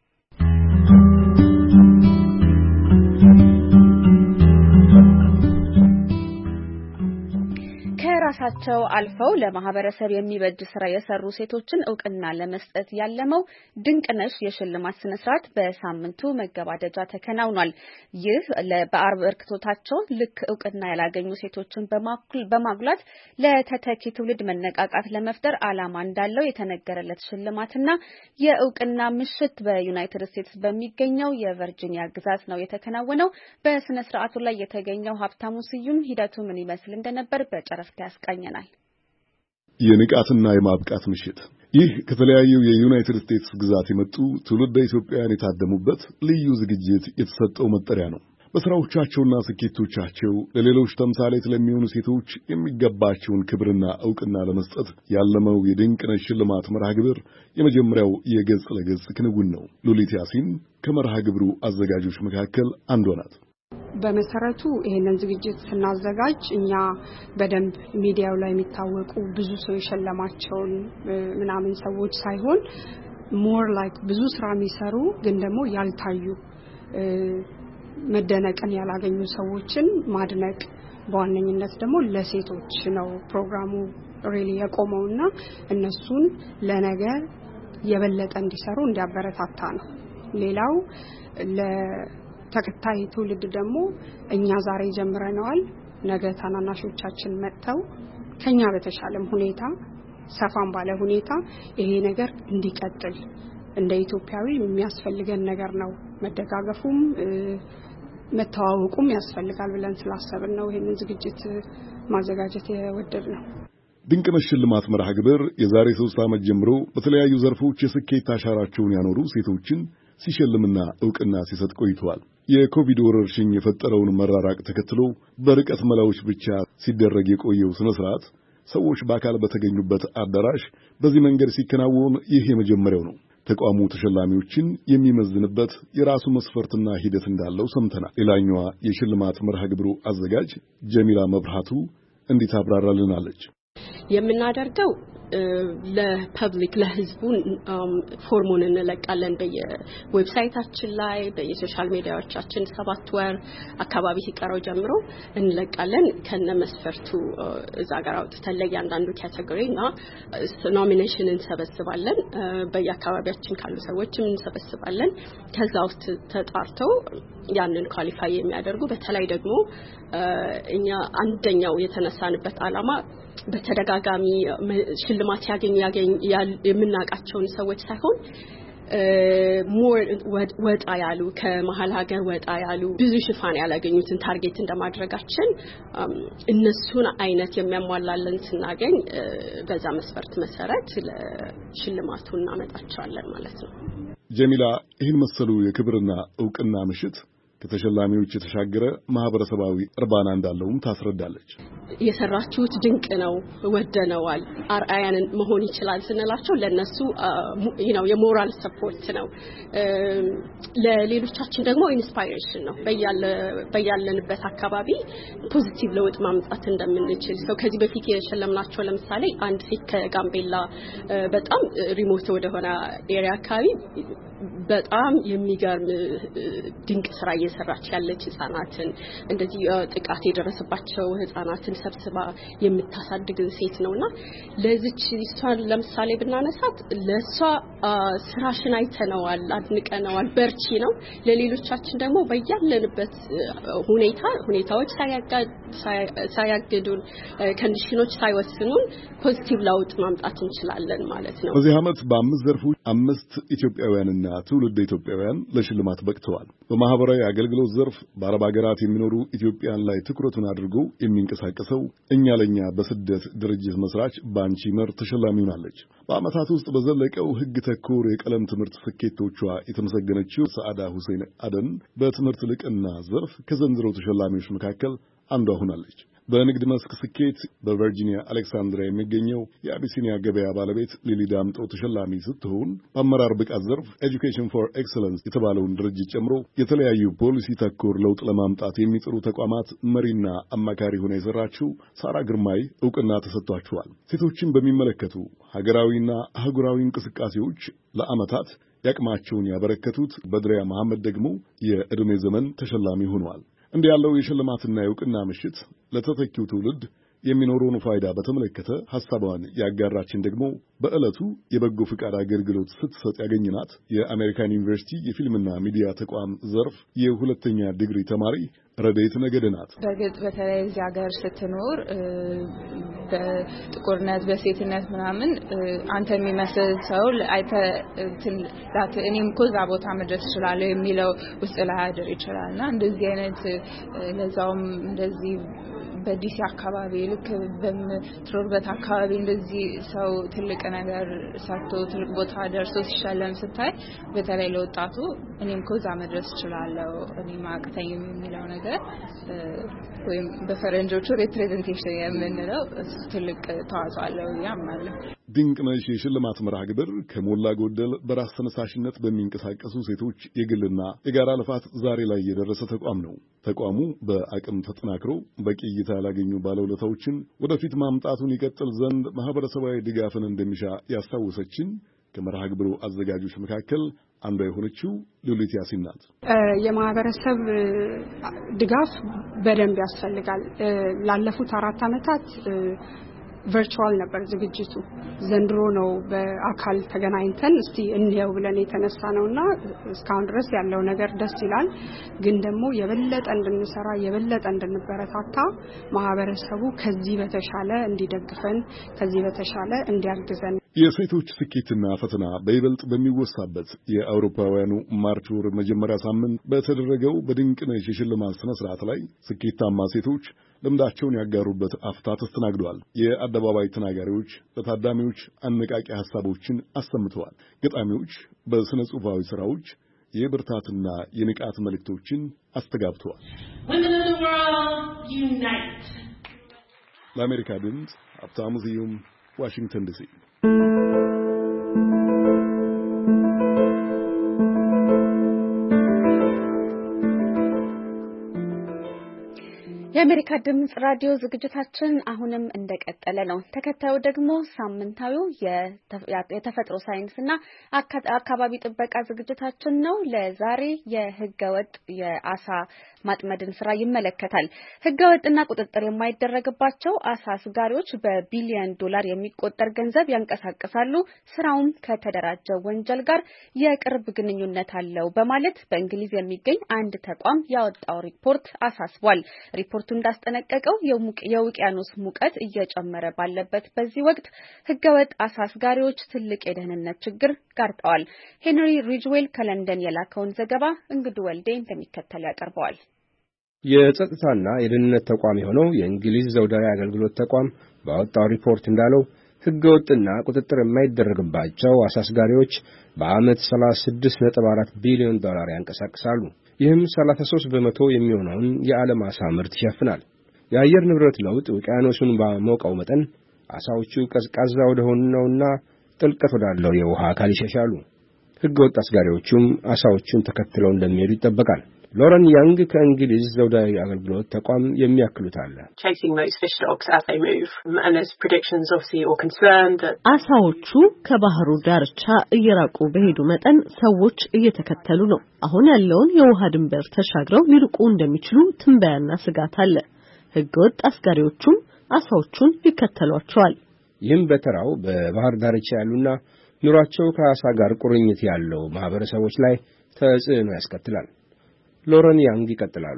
ከራሳቸው አልፈው ለማህበረሰብ የሚበጅ ስራ የሰሩ ሴቶችን እውቅና ለመስጠት ያለመው ድንቅነሽ የሽልማት ስነ ስርዓት በሳምንቱ መገባደጃ ተከናውኗል። ይህ በአበርክቶታቸው ልክ እውቅና ያላገኙ ሴቶችን በማጉላት ለተተኪ ትውልድ መነቃቃት ለመፍጠር ዓላማ እንዳለው የተነገረለት ሽልማትና የእውቅና ምሽት በዩናይትድ ስቴትስ በሚገኘው የቨርጂኒያ ግዛት ነው የተከናወነው። በስነ ስርዓቱ ላይ የተገኘው ሀብታሙ ስዩም ሂደቱ ምን ይመስል እንደነበር በጨረፍታ ያስቃኘናል። የንቃትና የማብቃት ምሽት ይህ ከተለያዩ የዩናይትድ ስቴትስ ግዛት የመጡ ትውልደ ኢትዮጵያውያን የታደሙበት ልዩ ዝግጅት የተሰጠው መጠሪያ ነው። በስራዎቻቸውና ስኬቶቻቸው ለሌሎች ተምሳሌት ለሚሆኑ ሴቶች የሚገባቸውን ክብርና ዕውቅና ለመስጠት ያለመው የድንቅነሽ ሽልማት መርሃ ግብር የመጀመሪያው የገጽ ለገጽ ክንውን ነው። ሉሊት ያሲን ከመርሃ ግብሩ አዘጋጆች መካከል አንዷ ናት። በመሰረቱ ይሄንን ዝግጅት ስናዘጋጅ እኛ በደንብ ሚዲያው ላይ የሚታወቁ ብዙ ሰው የሸለማቸውን ምናምን ሰዎች ሳይሆን ሞር ላይክ ብዙ ስራ የሚሰሩ ግን ደግሞ ያልታዩ መደነቅን ያላገኙ ሰዎችን ማድነቅ በዋነኝነት ደግሞ ለሴቶች ነው ፕሮግራሙ ሪሊ የቆመውና እነሱን ለነገ የበለጠ እንዲሰሩ እንዲያበረታታ ነው። ሌላው ለተከታይ ትውልድ ደግሞ እኛ ዛሬ ጀምረናል፣ ነገ ታናናሾቻችን መጥተው ከኛ በተሻለም ሁኔታ ሰፋም ባለ ሁኔታ ይሄ ነገር እንዲቀጥል እንደ ኢትዮጵያዊ የሚያስፈልገን ነገር ነው። መደጋገፉም መተዋወቁም ያስፈልጋል ብለን ስላሰብን ነው ይሄንን ዝግጅት ማዘጋጀት የወደድ ነው። ድንቅነሽ ሽልማት መርሃ ግብር የዛሬ ሶስት ዓመት ጀምሮ በተለያዩ ዘርፎች የስኬት አሻራቸውን ያኖሩ ሴቶችን ሲሸልምና ዕውቅና ሲሰጥ ቆይቷል። የኮቪድ ወረርሽኝ የፈጠረውን መራራቅ ተከትሎ በርቀት መላዎች ብቻ ሲደረግ የቆየው ስነ ስርዓት ሰዎች በአካል በተገኙበት አዳራሽ በዚህ መንገድ ሲከናወን ይህ የመጀመሪያው ነው። ተቋሙ ተሸላሚዎችን የሚመዝንበት የራሱ መስፈርትና ሂደት እንዳለው ሰምተናል። ሌላኛዋ የሽልማት መርሃ ግብሩ አዘጋጅ ጀሚላ መብራቱ እንዲህ ታብራራልናለች። የምናደርገው ለፐብሊክ ለህዝቡ ፎርሙን እንለቃለን በየዌብሳይታችን ላይ በየሶሻል ሚዲያዎቻችን ሰባት ወር አካባቢ ሲቀረው ጀምሮ እንለቃለን ከነ መስፈርቱ እዛ ጋር አውጥተን ለእያንዳንዱ ካቴጎሪና ኖሚኔሽን እንሰበስባለን በየአካባቢያችን ካሉ ሰዎችም እንሰበስባለን ከዛ ውስጥ ተጣርተው ያንን ኳሊፋይ የሚያደርጉ በተለይ ደግሞ እኛ አንደኛው የተነሳንበት ዓላማ በተደጋጋሚ ሽልማት ያገኝ ያገኝ የምናቃቸውን ሰዎች ሳይሆን ሞር ወጣ ያሉ ከመሃል ሀገር ወጣ ያሉ ብዙ ሽፋን ያላገኙትን ታርጌት እንደማድረጋችን እነሱን አይነት የሚያሟላልን ስናገኝ በዛ መስፈርት መሰረት ለሽልማቱ እናመጣቸዋለን ማለት ነው። ጀሚላ ይህን መሰሉ የክብርና ዕውቅና ምሽት ከተሸላሚዎች የተሻገረ ማህበረሰባዊ እርባና እንዳለውም ታስረዳለች። የሰራችሁት ድንቅ ነው ወደነዋል አርአያን መሆን ይችላል ስንላቸው ለነሱ you know የሞራል ሰፖርት ነው ለሌሎቻችን ደግሞ ኢንስፓይሬሽን ነው በያለ በያለንበት አካባቢ ፖዚቲቭ ለውጥ ማምጣት እንደምንችል ሰው ከዚህ በፊት የሸለምናቸው ለምሳሌ አንድ ሴት ከጋምቤላ በጣም ሪሞት ወደ ሆነ ኤሪያ አካባቢ በጣም የሚገርም ድንቅ ስራ እየሰራች ያለች ህፃናትን እንደዚህ ጥቃት የደረሰባቸው ህፃናትን ሰብስባ የምታሳድግ ሴት ነውና ለዚች እሷን ለምሳሌ ብናነሳት ለሷ ስራሽን አይተነዋል አድንቀነዋል በርቺ ነው ለሌሎቻችን ደግሞ በያለንበት ሁኔታ ሁኔታዎች ሳያገዱን ኮንዲሽኖች ሳይወስኑን ፖዚቲቭ ለውጥ ማምጣት እንችላለን ማለት ነው። በዚህ ዓመት በአምስት ዘርፎች አምስት ኢትዮጵያውያንና ትውልደ ኢትዮጵያውያን ለሽልማት በቅተዋል። በማህበራዊ አገልግሎት ዘርፍ በአረብ ሀገራት የሚኖሩ ኢትዮጵያን ላይ ትኩረቱን አድርጎ የሚንቀሳቀሰው እኛ ለኛ በስደት ድርጅት መስራች ባንቺ መር ተሸላሚ ሆናለች። በአመታት ውስጥ በዘለቀው ህግ ተኮር የቀለም ትምህርት ስኬቶቿ የተመሰገነችው ሰዓዳ ሁሴን አደን በትምህርት ልቅና ዘርፍ ከዘንድሮ ተሸላሚዎች መካከል አንዷ ሆናለች። በንግድ መስክ ስኬት በቨርጂኒያ አሌክሳንድሪያ የሚገኘው የአቢሲኒያ ገበያ ባለቤት ሊሊ ዳምጦ ተሸላሚ ስትሆን በአመራር ብቃት ዘርፍ ኤጁኬሽን ፎር ኤክሰለንስ የተባለውን ድርጅት ጨምሮ የተለያዩ ፖሊሲ ተኮር ለውጥ ለማምጣት የሚጥሩ ተቋማት መሪና አማካሪ ሆና የሰራችው ሳራ ግርማይ ዕውቅና ተሰጥቷቸዋል። ሴቶችን በሚመለከቱ ሀገራዊና አህጉራዊ እንቅስቃሴዎች ለዓመታት ያቅማቸውን ያበረከቱት በድሪያ መሐመድ ደግሞ የዕድሜ ዘመን ተሸላሚ ሆነዋል። እንዲህ ያለው የሽልማትና የዕውቅና ምሽት ለተተኪው ትውልድ የሚኖረውን ፋይዳ በተመለከተ ሐሳቧን ያጋራችን ደግሞ በዕለቱ የበጎ ፍቃድ አገልግሎት ስትሰጥ ያገኘናት የአሜሪካን ዩኒቨርሲቲ የፊልምና ሚዲያ ተቋም ዘርፍ የሁለተኛ ዲግሪ ተማሪ ረዴት ነገደ ናት። በግልጽ በተለይ እዚህ ሀገር ስትኖር በጥቁርነት በሴትነት ምናምን አንተ የሚመስል ሰው አይተ እኔም እኮ እዛ ቦታ መድረስ እችላለሁ የሚለው ውስጥ ላይ ያድር ይችላልና እንደዚህ አይነት ለዛውም እንደዚህ በዲሲ አካባቢ ልክ በምትሮርበት አካባቢ እንደዚህ ሰው ትልቅ ነገር ሰርቶ ትልቅ ቦታ ደርሶ ሲሸለም ስታይ በተለይ ለወጣቱ እኔም ኮዛ መድረስ እችላለሁ እኔም አቅተኝም የሚለው ነገር ወይም በፈረንጆቹ ሪፕሬዘንቴሽን የምንለው ትልቅ ተዋጽኦ አለው ያማለ ድንቅነሽ የሽልማት መርሃ ግብር ከሞላ ጎደል በራስ ተነሳሽነት በሚንቀሳቀሱ ሴቶች የግልና የጋራ ልፋት ዛሬ ላይ የደረሰ ተቋም ነው። ተቋሙ በአቅም ተጠናክሮ በቂ እይታ ያላገኙ ባለውለታዎችን ወደፊት ማምጣቱን ይቀጥል ዘንድ ማህበረሰባዊ ድጋፍን እንደሚሻ ያስታወሰችን ከመርሃ ግብሩ አዘጋጆች መካከል አንዷ የሆነችው ሉሊት ያሲን ናት። የማህበረሰብ ድጋፍ በደንብ ያስፈልጋል። ላለፉት አራት ዓመታት ቨርቹዋል ነበር ዝግጅቱ። ዘንድሮ ነው በአካል ተገናኝተን እስቲ እንየው ብለን የተነሳ ነውና እስካሁን ድረስ ያለው ነገር ደስ ይላል። ግን ደግሞ የበለጠ እንድንሰራ የበለጠ እንድንበረታታ ማህበረሰቡ ከዚህ በተሻለ እንዲደግፈን ከዚህ በተሻለ እንዲያግዘን የሴቶች ስኬትና ፈተና በይበልጥ በሚወሳበት የአውሮፓውያኑ ማርች ወር መጀመሪያ ሳምንት በተደረገው በድንቅነሽ የሽልማት ስነ ስርዓት ላይ ስኬታማ ሴቶች ልምዳቸውን ያጋሩበት አፍታ ተስተናግደዋል። የአደባባይ ተናጋሪዎች ለታዳሚዎች አነቃቂ ሐሳቦችን አሰምተዋል። ገጣሚዎች በስነ ጽሑፋዊ ሥራዎች የብርታትና የንቃት መልእክቶችን አስተጋብተዋል። ለአሜሪካ ድምፅ ሀብታሙ ስዩም ዋሽንግተን ዲሲ። የአሜሪካ ድምጽ ራዲዮ ዝግጅታችን አሁንም እንደቀጠለ ነው። ተከታዩ ደግሞ ሳምንታዊው የተፈጥሮ ሳይንስና አካባቢ ጥበቃ ዝግጅታችን ነው። ለዛሬ የህገወጥ የአሳ ማጥመድን ስራ ይመለከታል። ህገወጥና ቁጥጥር የማይደረግባቸው አሳ አስጋሪዎች በቢሊዮን ዶላር የሚቆጠር ገንዘብ ያንቀሳቅሳሉ፣ ስራውም ከተደራጀ ወንጀል ጋር የቅርብ ግንኙነት አለው በማለት በእንግሊዝ የሚገኝ አንድ ተቋም ያወጣው ሪፖርት አሳስቧል። ሪፖርቱ እንዳስጠነቀቀው የውቅያኖስ ሙቀት እየጨመረ ባለበት በዚህ ወቅት ህገወጥ አሳ አስጋሪዎች ትልቅ የደህንነት ችግር ጋርጠዋል። ሄንሪ ሪጅዌል ከለንደን የላከውን ዘገባ እንግዱ ወልዴ እንደሚከተል ያቀርበዋል። የጸጥታና የደህንነት ተቋም የሆነው የእንግሊዝ ዘውዳዊ አገልግሎት ተቋም ባወጣው ሪፖርት እንዳለው ህገወጥና ቁጥጥር የማይደረግባቸው አሳ አስጋሪዎች በዓመት ሰላሳ ስድስት ነጥብ አራት ቢሊዮን ዶላር ያንቀሳቅሳሉ። ይህም ሰላሳ ሶስት በመቶ የሚሆነውን የዓለም አሳ ምርት ይሸፍናል። የአየር ንብረት ለውጥ ውቅያኖሱን ባሞቀው መጠን አሳዎቹ ቀዝቃዛ ወደሆነውና ጥልቀት ወዳለው የውሃ አካል ይሸሻሉ። ህገወጥ አስጋሪዎቹም አሳዎቹን ተከትለው እንደሚሄዱ ይጠበቃል። ሎረን ያንግ ከእንግሊዝ ዘውዳዊ አገልግሎት ተቋም የሚያክሉት አለ። አሳዎቹ ከባህሩ ዳርቻ እየራቁ በሄዱ መጠን ሰዎች እየተከተሉ ነው። አሁን ያለውን የውሃ ድንበር ተሻግረው ሊርቁ እንደሚችሉ ትንበያና ስጋት አለ። ህገወጥ አስጋሪዎቹም አሳዎቹን ይከተሏቸዋል። ይህም በተራው በባህር ዳርቻ ያሉና ኑሯቸው ከአሳ ጋር ቁርኝት ያለው ማህበረሰቦች ላይ ተጽዕኖ ያስከትላል። ሎረን ያንግ ይቀጥላሉ።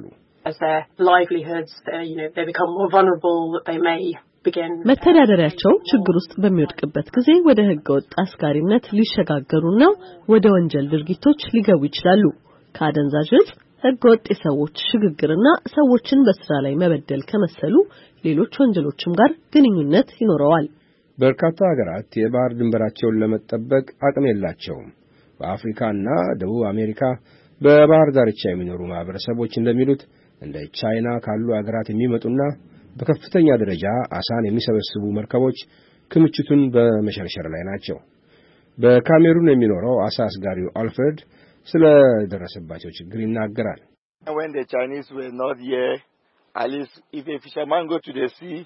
መተዳደሪያቸው ችግር ውስጥ በሚወድቅበት ጊዜ ወደ ህገወጥ አስጋሪነት ሊሸጋገሩና ወደ ወንጀል ድርጊቶች ሊገቡ ይችላሉ። ከአደንዛዥ ዕፅ፣ ህገወጥ የሰዎች ሽግግርና ሰዎችን በስራ ላይ መበደል ከመሰሉ ሌሎች ወንጀሎችም ጋር ግንኙነት ይኖረዋል። በርካታ ሀገራት የባህር ድንበራቸውን ለመጠበቅ አቅም የላቸውም። በአፍሪካና ደቡብ አሜሪካ በባህር ዳርቻ የሚኖሩ ማህበረሰቦች እንደሚሉት እንደ ቻይና ካሉ ሀገራት የሚመጡና በከፍተኛ ደረጃ አሳን የሚሰበስቡ መርከቦች ክምችቱን በመሸርሸር ላይ ናቸው። በካሜሩን የሚኖረው አሳ አስጋሪው አልፍሬድ ስለ ደረሰባቸው ችግር ይናገራል። When the Chinese were not here, at least if a fisherman go to the sea,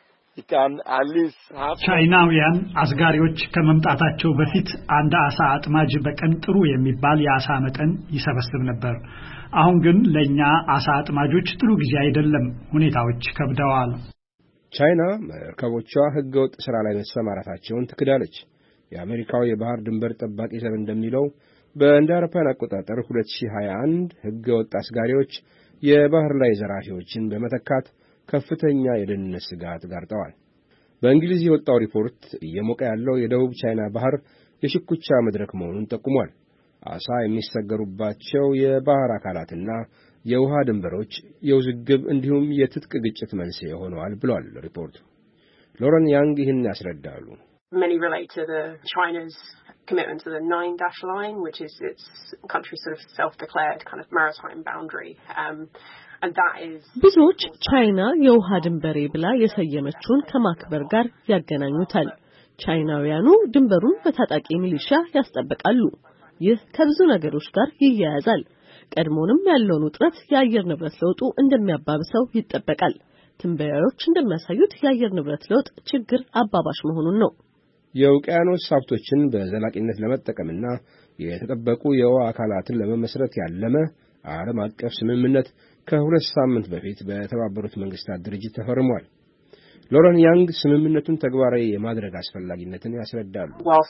ቻይናውያን አስጋሪዎች ከመምጣታቸው በፊት አንድ አሳ አጥማጅ በቀን ጥሩ የሚባል የአሳ መጠን ይሰበስብ ነበር። አሁን ግን ለኛ አሳ አጥማጆች ጥሩ ጊዜ አይደለም፣ ሁኔታዎች ከብደዋል። ቻይና መርከቦቿ ህገወጥ ስራ ላይ መሰማራታቸውን ትክዳለች። የአሜሪካው የባህር ድንበር ጠባቂ ዘብ እንደሚለው በእንደ አውሮፓውያን አቆጣጠር ሁለት ሺህ ሃያ አንድ ህገወጥ አስጋሪዎች የባህር ላይ ዘራፊዎችን በመተካት ከፍተኛ የደህንነት ስጋት ጋርጠዋል። በእንግሊዝ የወጣው ሪፖርት እየሞቀ ያለው የደቡብ ቻይና ባህር የሽኩቻ መድረክ መሆኑን ጠቁሟል። አሳ የሚሰገሩባቸው የባህር አካላትና የውሃ ድንበሮች የውዝግብ እንዲሁም የትጥቅ ግጭት መንስኤ ሆነዋል ብሏል ሪፖርቱ። ሎረን ያንግ ይህን ያስረዳሉ። Many relate to the China's commitment to the nine dash line, which is its country's sort of self-declared kind of maritime boundary. Um, ብዙዎች ቻይና የውሃ ድንበሬ ብላ የሰየመችውን ከማክበር ጋር ያገናኙታል። ቻይናውያኑ ድንበሩን በታጣቂ ሚሊሻ ያስጠብቃሉ። ይህ ከብዙ ነገሮች ጋር ይያያዛል። ቀድሞንም ያለውን ውጥረት የአየር ንብረት ለውጡ እንደሚያባብሰው ይጠበቃል። ትንበያዎች እንደሚያሳዩት የአየር ንብረት ለውጥ ችግር አባባሽ መሆኑን ነው። የውቅያኖስ ሀብቶችን በዘላቂነት ለመጠቀምና የተጠበቁ የውሃ አካላትን ለመመስረት ያለመ ዓለም አቀፍ ስምምነት ከሁለት ሳምንት በፊት በተባበሩት መንግስታት ድርጅት ተፈርሟል። ሎረን ያንግ ስምምነቱን ተግባራዊ የማድረግ አስፈላጊነትን ያስረዳሉ።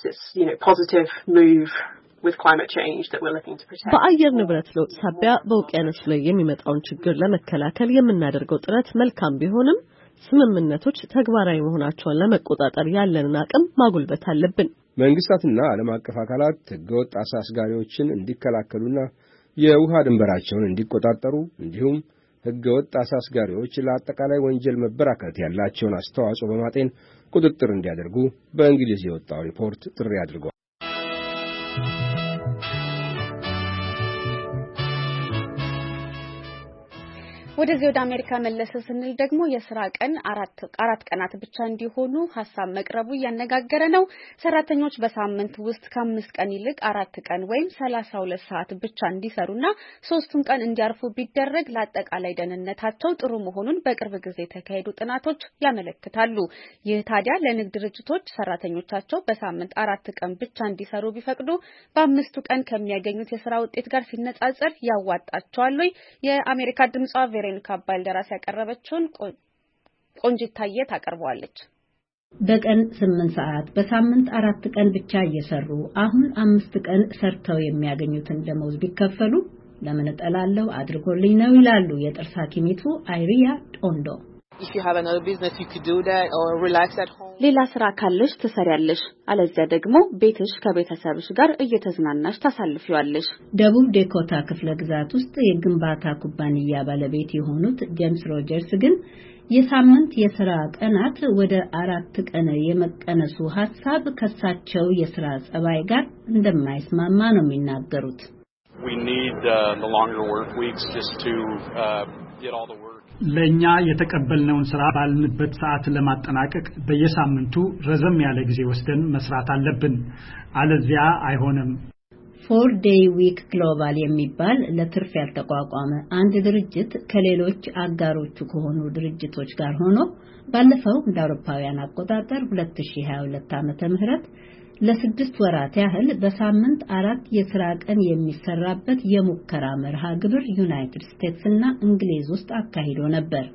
በአየር ንብረት ለውጥ ሳቢያ በውቅያኖስ ላይ የሚመጣውን ችግር ለመከላከል የምናደርገው ጥረት መልካም ቢሆንም ስምምነቶች ተግባራዊ መሆናቸውን ለመቆጣጠር ያለንን አቅም ማጎልበት አለብን። መንግስታትና ዓለም አቀፍ አካላት ህገወጥ አሳ አስጋሪዎችን እንዲከላከሉና የውሃ ድንበራቸውን እንዲቆጣጠሩ እንዲሁም ህገወጥ አሳ አስጋሪዎች ለአጠቃላይ ወንጀል መበራከት ያላቸውን አስተዋጽኦ በማጤን ቁጥጥር እንዲያደርጉ በእንግሊዝ የወጣው ሪፖርት ጥሪ አድርጓል። ወደዚህ ወደ አሜሪካ መለስ ስንል ደግሞ የሥራ ቀን አራት አራት ቀናት ብቻ እንዲሆኑ ሐሳብ መቅረቡ ያነጋገረ ነው። ሰራተኞች በሳምንት ውስጥ ከአምስት ቀን ይልቅ አራት ቀን ወይም ሰላሳ ሁለት ሰዓት ብቻ እንዲሰሩና ሶስቱን ቀን እንዲያርፉ ቢደረግ ለአጠቃላይ ደህንነታቸው ጥሩ መሆኑን በቅርብ ጊዜ የተካሄዱ ጥናቶች ያመለክታሉ። ይህ ታዲያ ለንግድ ድርጅቶች ሰራተኞቻቸው በሳምንት አራት ቀን ብቻ እንዲሰሩ ቢፈቅዱ በአምስቱ ቀን ከሚያገኙት የሥራ ውጤት ጋር ሲነጻጸር ያዋጣቸዋል ወይ? የአሜሪካ ድምጽ ቬሮኒካ ባልደራስ ያቀረበችውን ቆንጂት ታየ ታቀርበዋለች። በቀን ስምንት ሰዓት በሳምንት አራት ቀን ብቻ እየሰሩ አሁን አምስት ቀን ሰርተው የሚያገኙትን ደሞዝ ቢከፈሉ ለምን እጠላለሁ አድርጎልኝ ነው ይላሉ የጥርስ ሐኪሚቱ አይሪያ ጦንዶ። If you have another business you could do that or relax at home. ሌላ ስራ ካለሽ ትሰሪያለሽ፣ አለዚያ ደግሞ ቤትሽ ከቤተሰብሽ ጋር እየተዝናናሽ ታሳልፊዋለሽ። ደቡብ ዴኮታ ክፍለ ግዛት ውስጥ የግንባታ ኩባንያ ባለቤት የሆኑት ጄምስ ሮጀርስ ግን የሳምንት የሥራ ቀናት ወደ አራት ቀን የመቀነሱ ሐሳብ ከሳቸው የሥራ ጸባይ ጋር እንደማይስማማ ነው የሚናገሩት። We need uh, the longer work weeks just to uh, get all the work. ለኛ የተቀበልነውን ስራ ባልንበት ሰዓት ለማጠናቀቅ በየሳምንቱ ረዘም ያለ ጊዜ ወስደን መስራት አለብን፣ አለዚያ አይሆንም። ፎር ዴይ ዊክ ግሎባል የሚባል ለትርፍ ያልተቋቋመ አንድ ድርጅት ከሌሎች አጋሮቹ ከሆኑ ድርጅቶች ጋር ሆኖ ባለፈው እንደ አውሮፓውያን አቆጣጠር ሁለት ሺህ ሃያ ሁለት ዓመተ ምህረት ለስድስት ወራት ያህል በሳምንት አራት የሥራ ቀን የሚሰራበት የሙከራ መርሃ ግብር ዩናይትድ ስቴትስ እና እንግሊዝ ውስጥ አካሂዶ ነበር።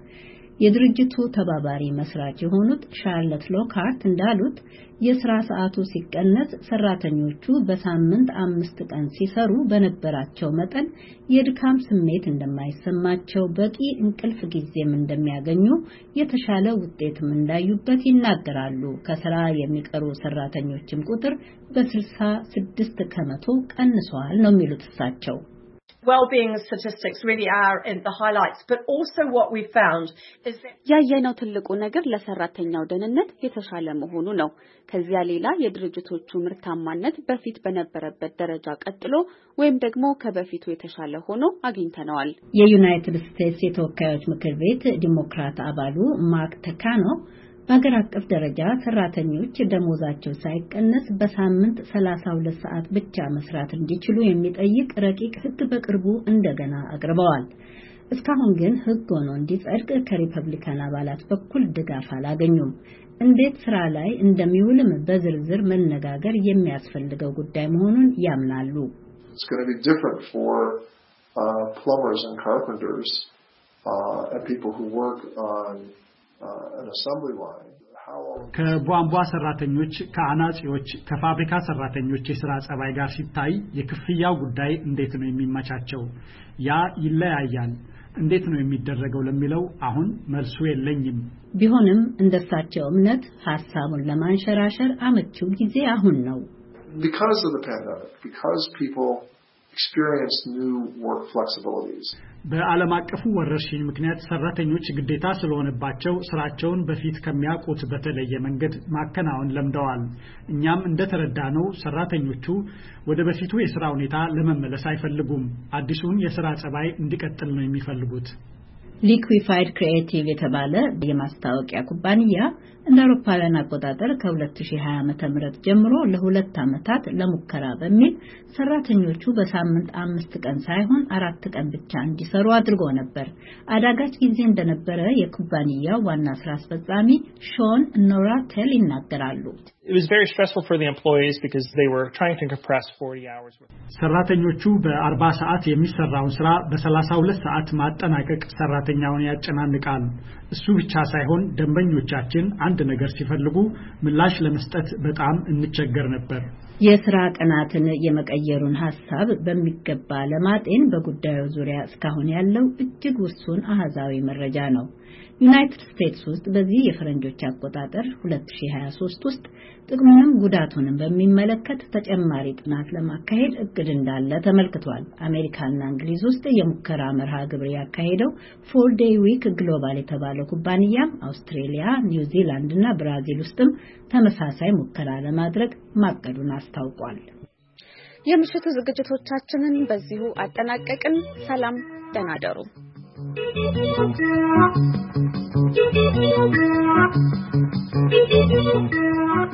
የድርጅቱ ተባባሪ መስራች የሆኑት ሻርለት ሎካርት እንዳሉት የሥራ ሰዓቱ ሲቀነስ ሰራተኞቹ በሳምንት አምስት ቀን ሲሰሩ በነበራቸው መጠን የድካም ስሜት እንደማይሰማቸው፣ በቂ እንቅልፍ ጊዜም እንደሚያገኙ፣ የተሻለ ውጤትም እንዳዩበት ይናገራሉ። ከሥራ የሚቀሩ ሰራተኞችም ቁጥር በስልሳ ስድስት ከመቶ ቀንሷል ነው የሚሉት እሳቸው። Well-being statistics really are in the highlights, but also what we found is that ያየነው ትልቁ ነገር ለሰራተኛው ደህንነት የተሻለ መሆኑ ነው። ከዚያ ሌላ የድርጅቶቹ ምርታማነት በፊት በነበረበት ደረጃ ቀጥሎ ወይም ደግሞ ከበፊቱ የተሻለ ሆኖ አግኝተነዋል። የዩናይትድ ስቴትስ የተወካዮች ምክር ቤት ዲሞክራት አባሉ ማርክ ተካኖ በአገር አቀፍ ደረጃ ሰራተኞች ደሞዛቸው ሳይቀነስ በሳምንት ሰላሳ ሁለት ሰዓት ብቻ መስራት እንዲችሉ የሚጠይቅ ረቂቅ ሕግ በቅርቡ እንደገና አቅርበዋል። እስካሁን ግን ሕግ ሆኖ እንዲጸድቅ ከሪፐብሊካን አባላት በኩል ድጋፍ አላገኙም። እንዴት ስራ ላይ እንደሚውልም በዝርዝር መነጋገር የሚያስፈልገው ጉዳይ መሆኑን ያምናሉ። It's going to be different for uh, plumbers and carpenters uh, and people who work on ከቧንቧ ሰራተኞች፣ ከአናጺዎች፣ ከፋብሪካ ሰራተኞች የሥራ ጸባይ ጋር ሲታይ የክፍያው ጉዳይ እንዴት ነው የሚመቻቸው? ያ ይለያያል። እንዴት ነው የሚደረገው ለሚለው አሁን መልሱ የለኝም። ቢሆንም እንደሳቸው እምነት ሐሳቡን ለማንሸራሸር አመቺው ጊዜ አሁን ነው። Because of the pandemic, because people experience new work flexibilities. በዓለም አቀፉ ወረርሽኝ ምክንያት ሰራተኞች ግዴታ ስለሆነባቸው ስራቸውን በፊት ከሚያውቁት በተለየ መንገድ ማከናወን ለምደዋል። እኛም እንደተረዳነው ሰራተኞቹ ወደ በፊቱ የሥራ ሁኔታ ለመመለስ አይፈልጉም። አዲሱን የሥራ ጸባይ እንዲቀጥል ነው የሚፈልጉት። ሊኩዊፋይድ ክሪኤቲቭ የተባለ የማስታወቂያ ኩባንያ እንደ አውሮፓውያን አቆጣጠር ከ2020 ዓመተ ምህረት ጀምሮ ለሁለት ዓመታት ለሙከራ በሚል ሰራተኞቹ በሳምንት አምስት ቀን ሳይሆን አራት ቀን ብቻ እንዲሰሩ አድርጎ ነበር። አዳጋች ጊዜ እንደነበረ የኩባንያው ዋና ስራ አስፈጻሚ ሾን ኖራቴል ይናገራሉ። It was very stressful for the employees because they were trying to compress forty hours. ሰራተኞቹ በአርባ ሰዓት የሚሰራውን ስራ በሰላሳ ሁለት ሰዓት ማጠናቀቅ ሰራተኛውን ያጨናንቃል። እሱ ብቻ ሳይሆን ደንበኞቻችን አንድ ነገር ሲፈልጉ ምላሽ ለመስጠት በጣም እንቸገር ነበር። የሥራ ቀናትን የመቀየሩን ሐሳብ በሚገባ ለማጤን በጉዳዩ ዙሪያ እስካሁን ያለው እጅግ ውሱን አሃዛዊ መረጃ ነው። ዩናይትድ ስቴትስ ውስጥ በዚህ የፈረንጆች አቆጣጠር ሁለት ሺህ ሃያ ሶስት ውስጥ ጥቅሙንም ጉዳቱንም በሚመለከት ተጨማሪ ጥናት ለማካሄድ እቅድ እንዳለ ተመልክቷል። አሜሪካና እንግሊዝ ውስጥ የሙከራ መርሃ ግብር ያካሄደው ፎር ዴይ ዊክ ግሎባል የተባለው ኩባንያ አውስትራሊያ፣ ኒውዚላንድ እና ብራዚል ውስጥም ተመሳሳይ ሙከራ ለማድረግ ማቀዱን አስታውቋል። የምሽቱ ዝግጅቶቻችንን በዚሁ አጠናቀቅን። ሰላም፣ ደህና ደሩ። Thank you.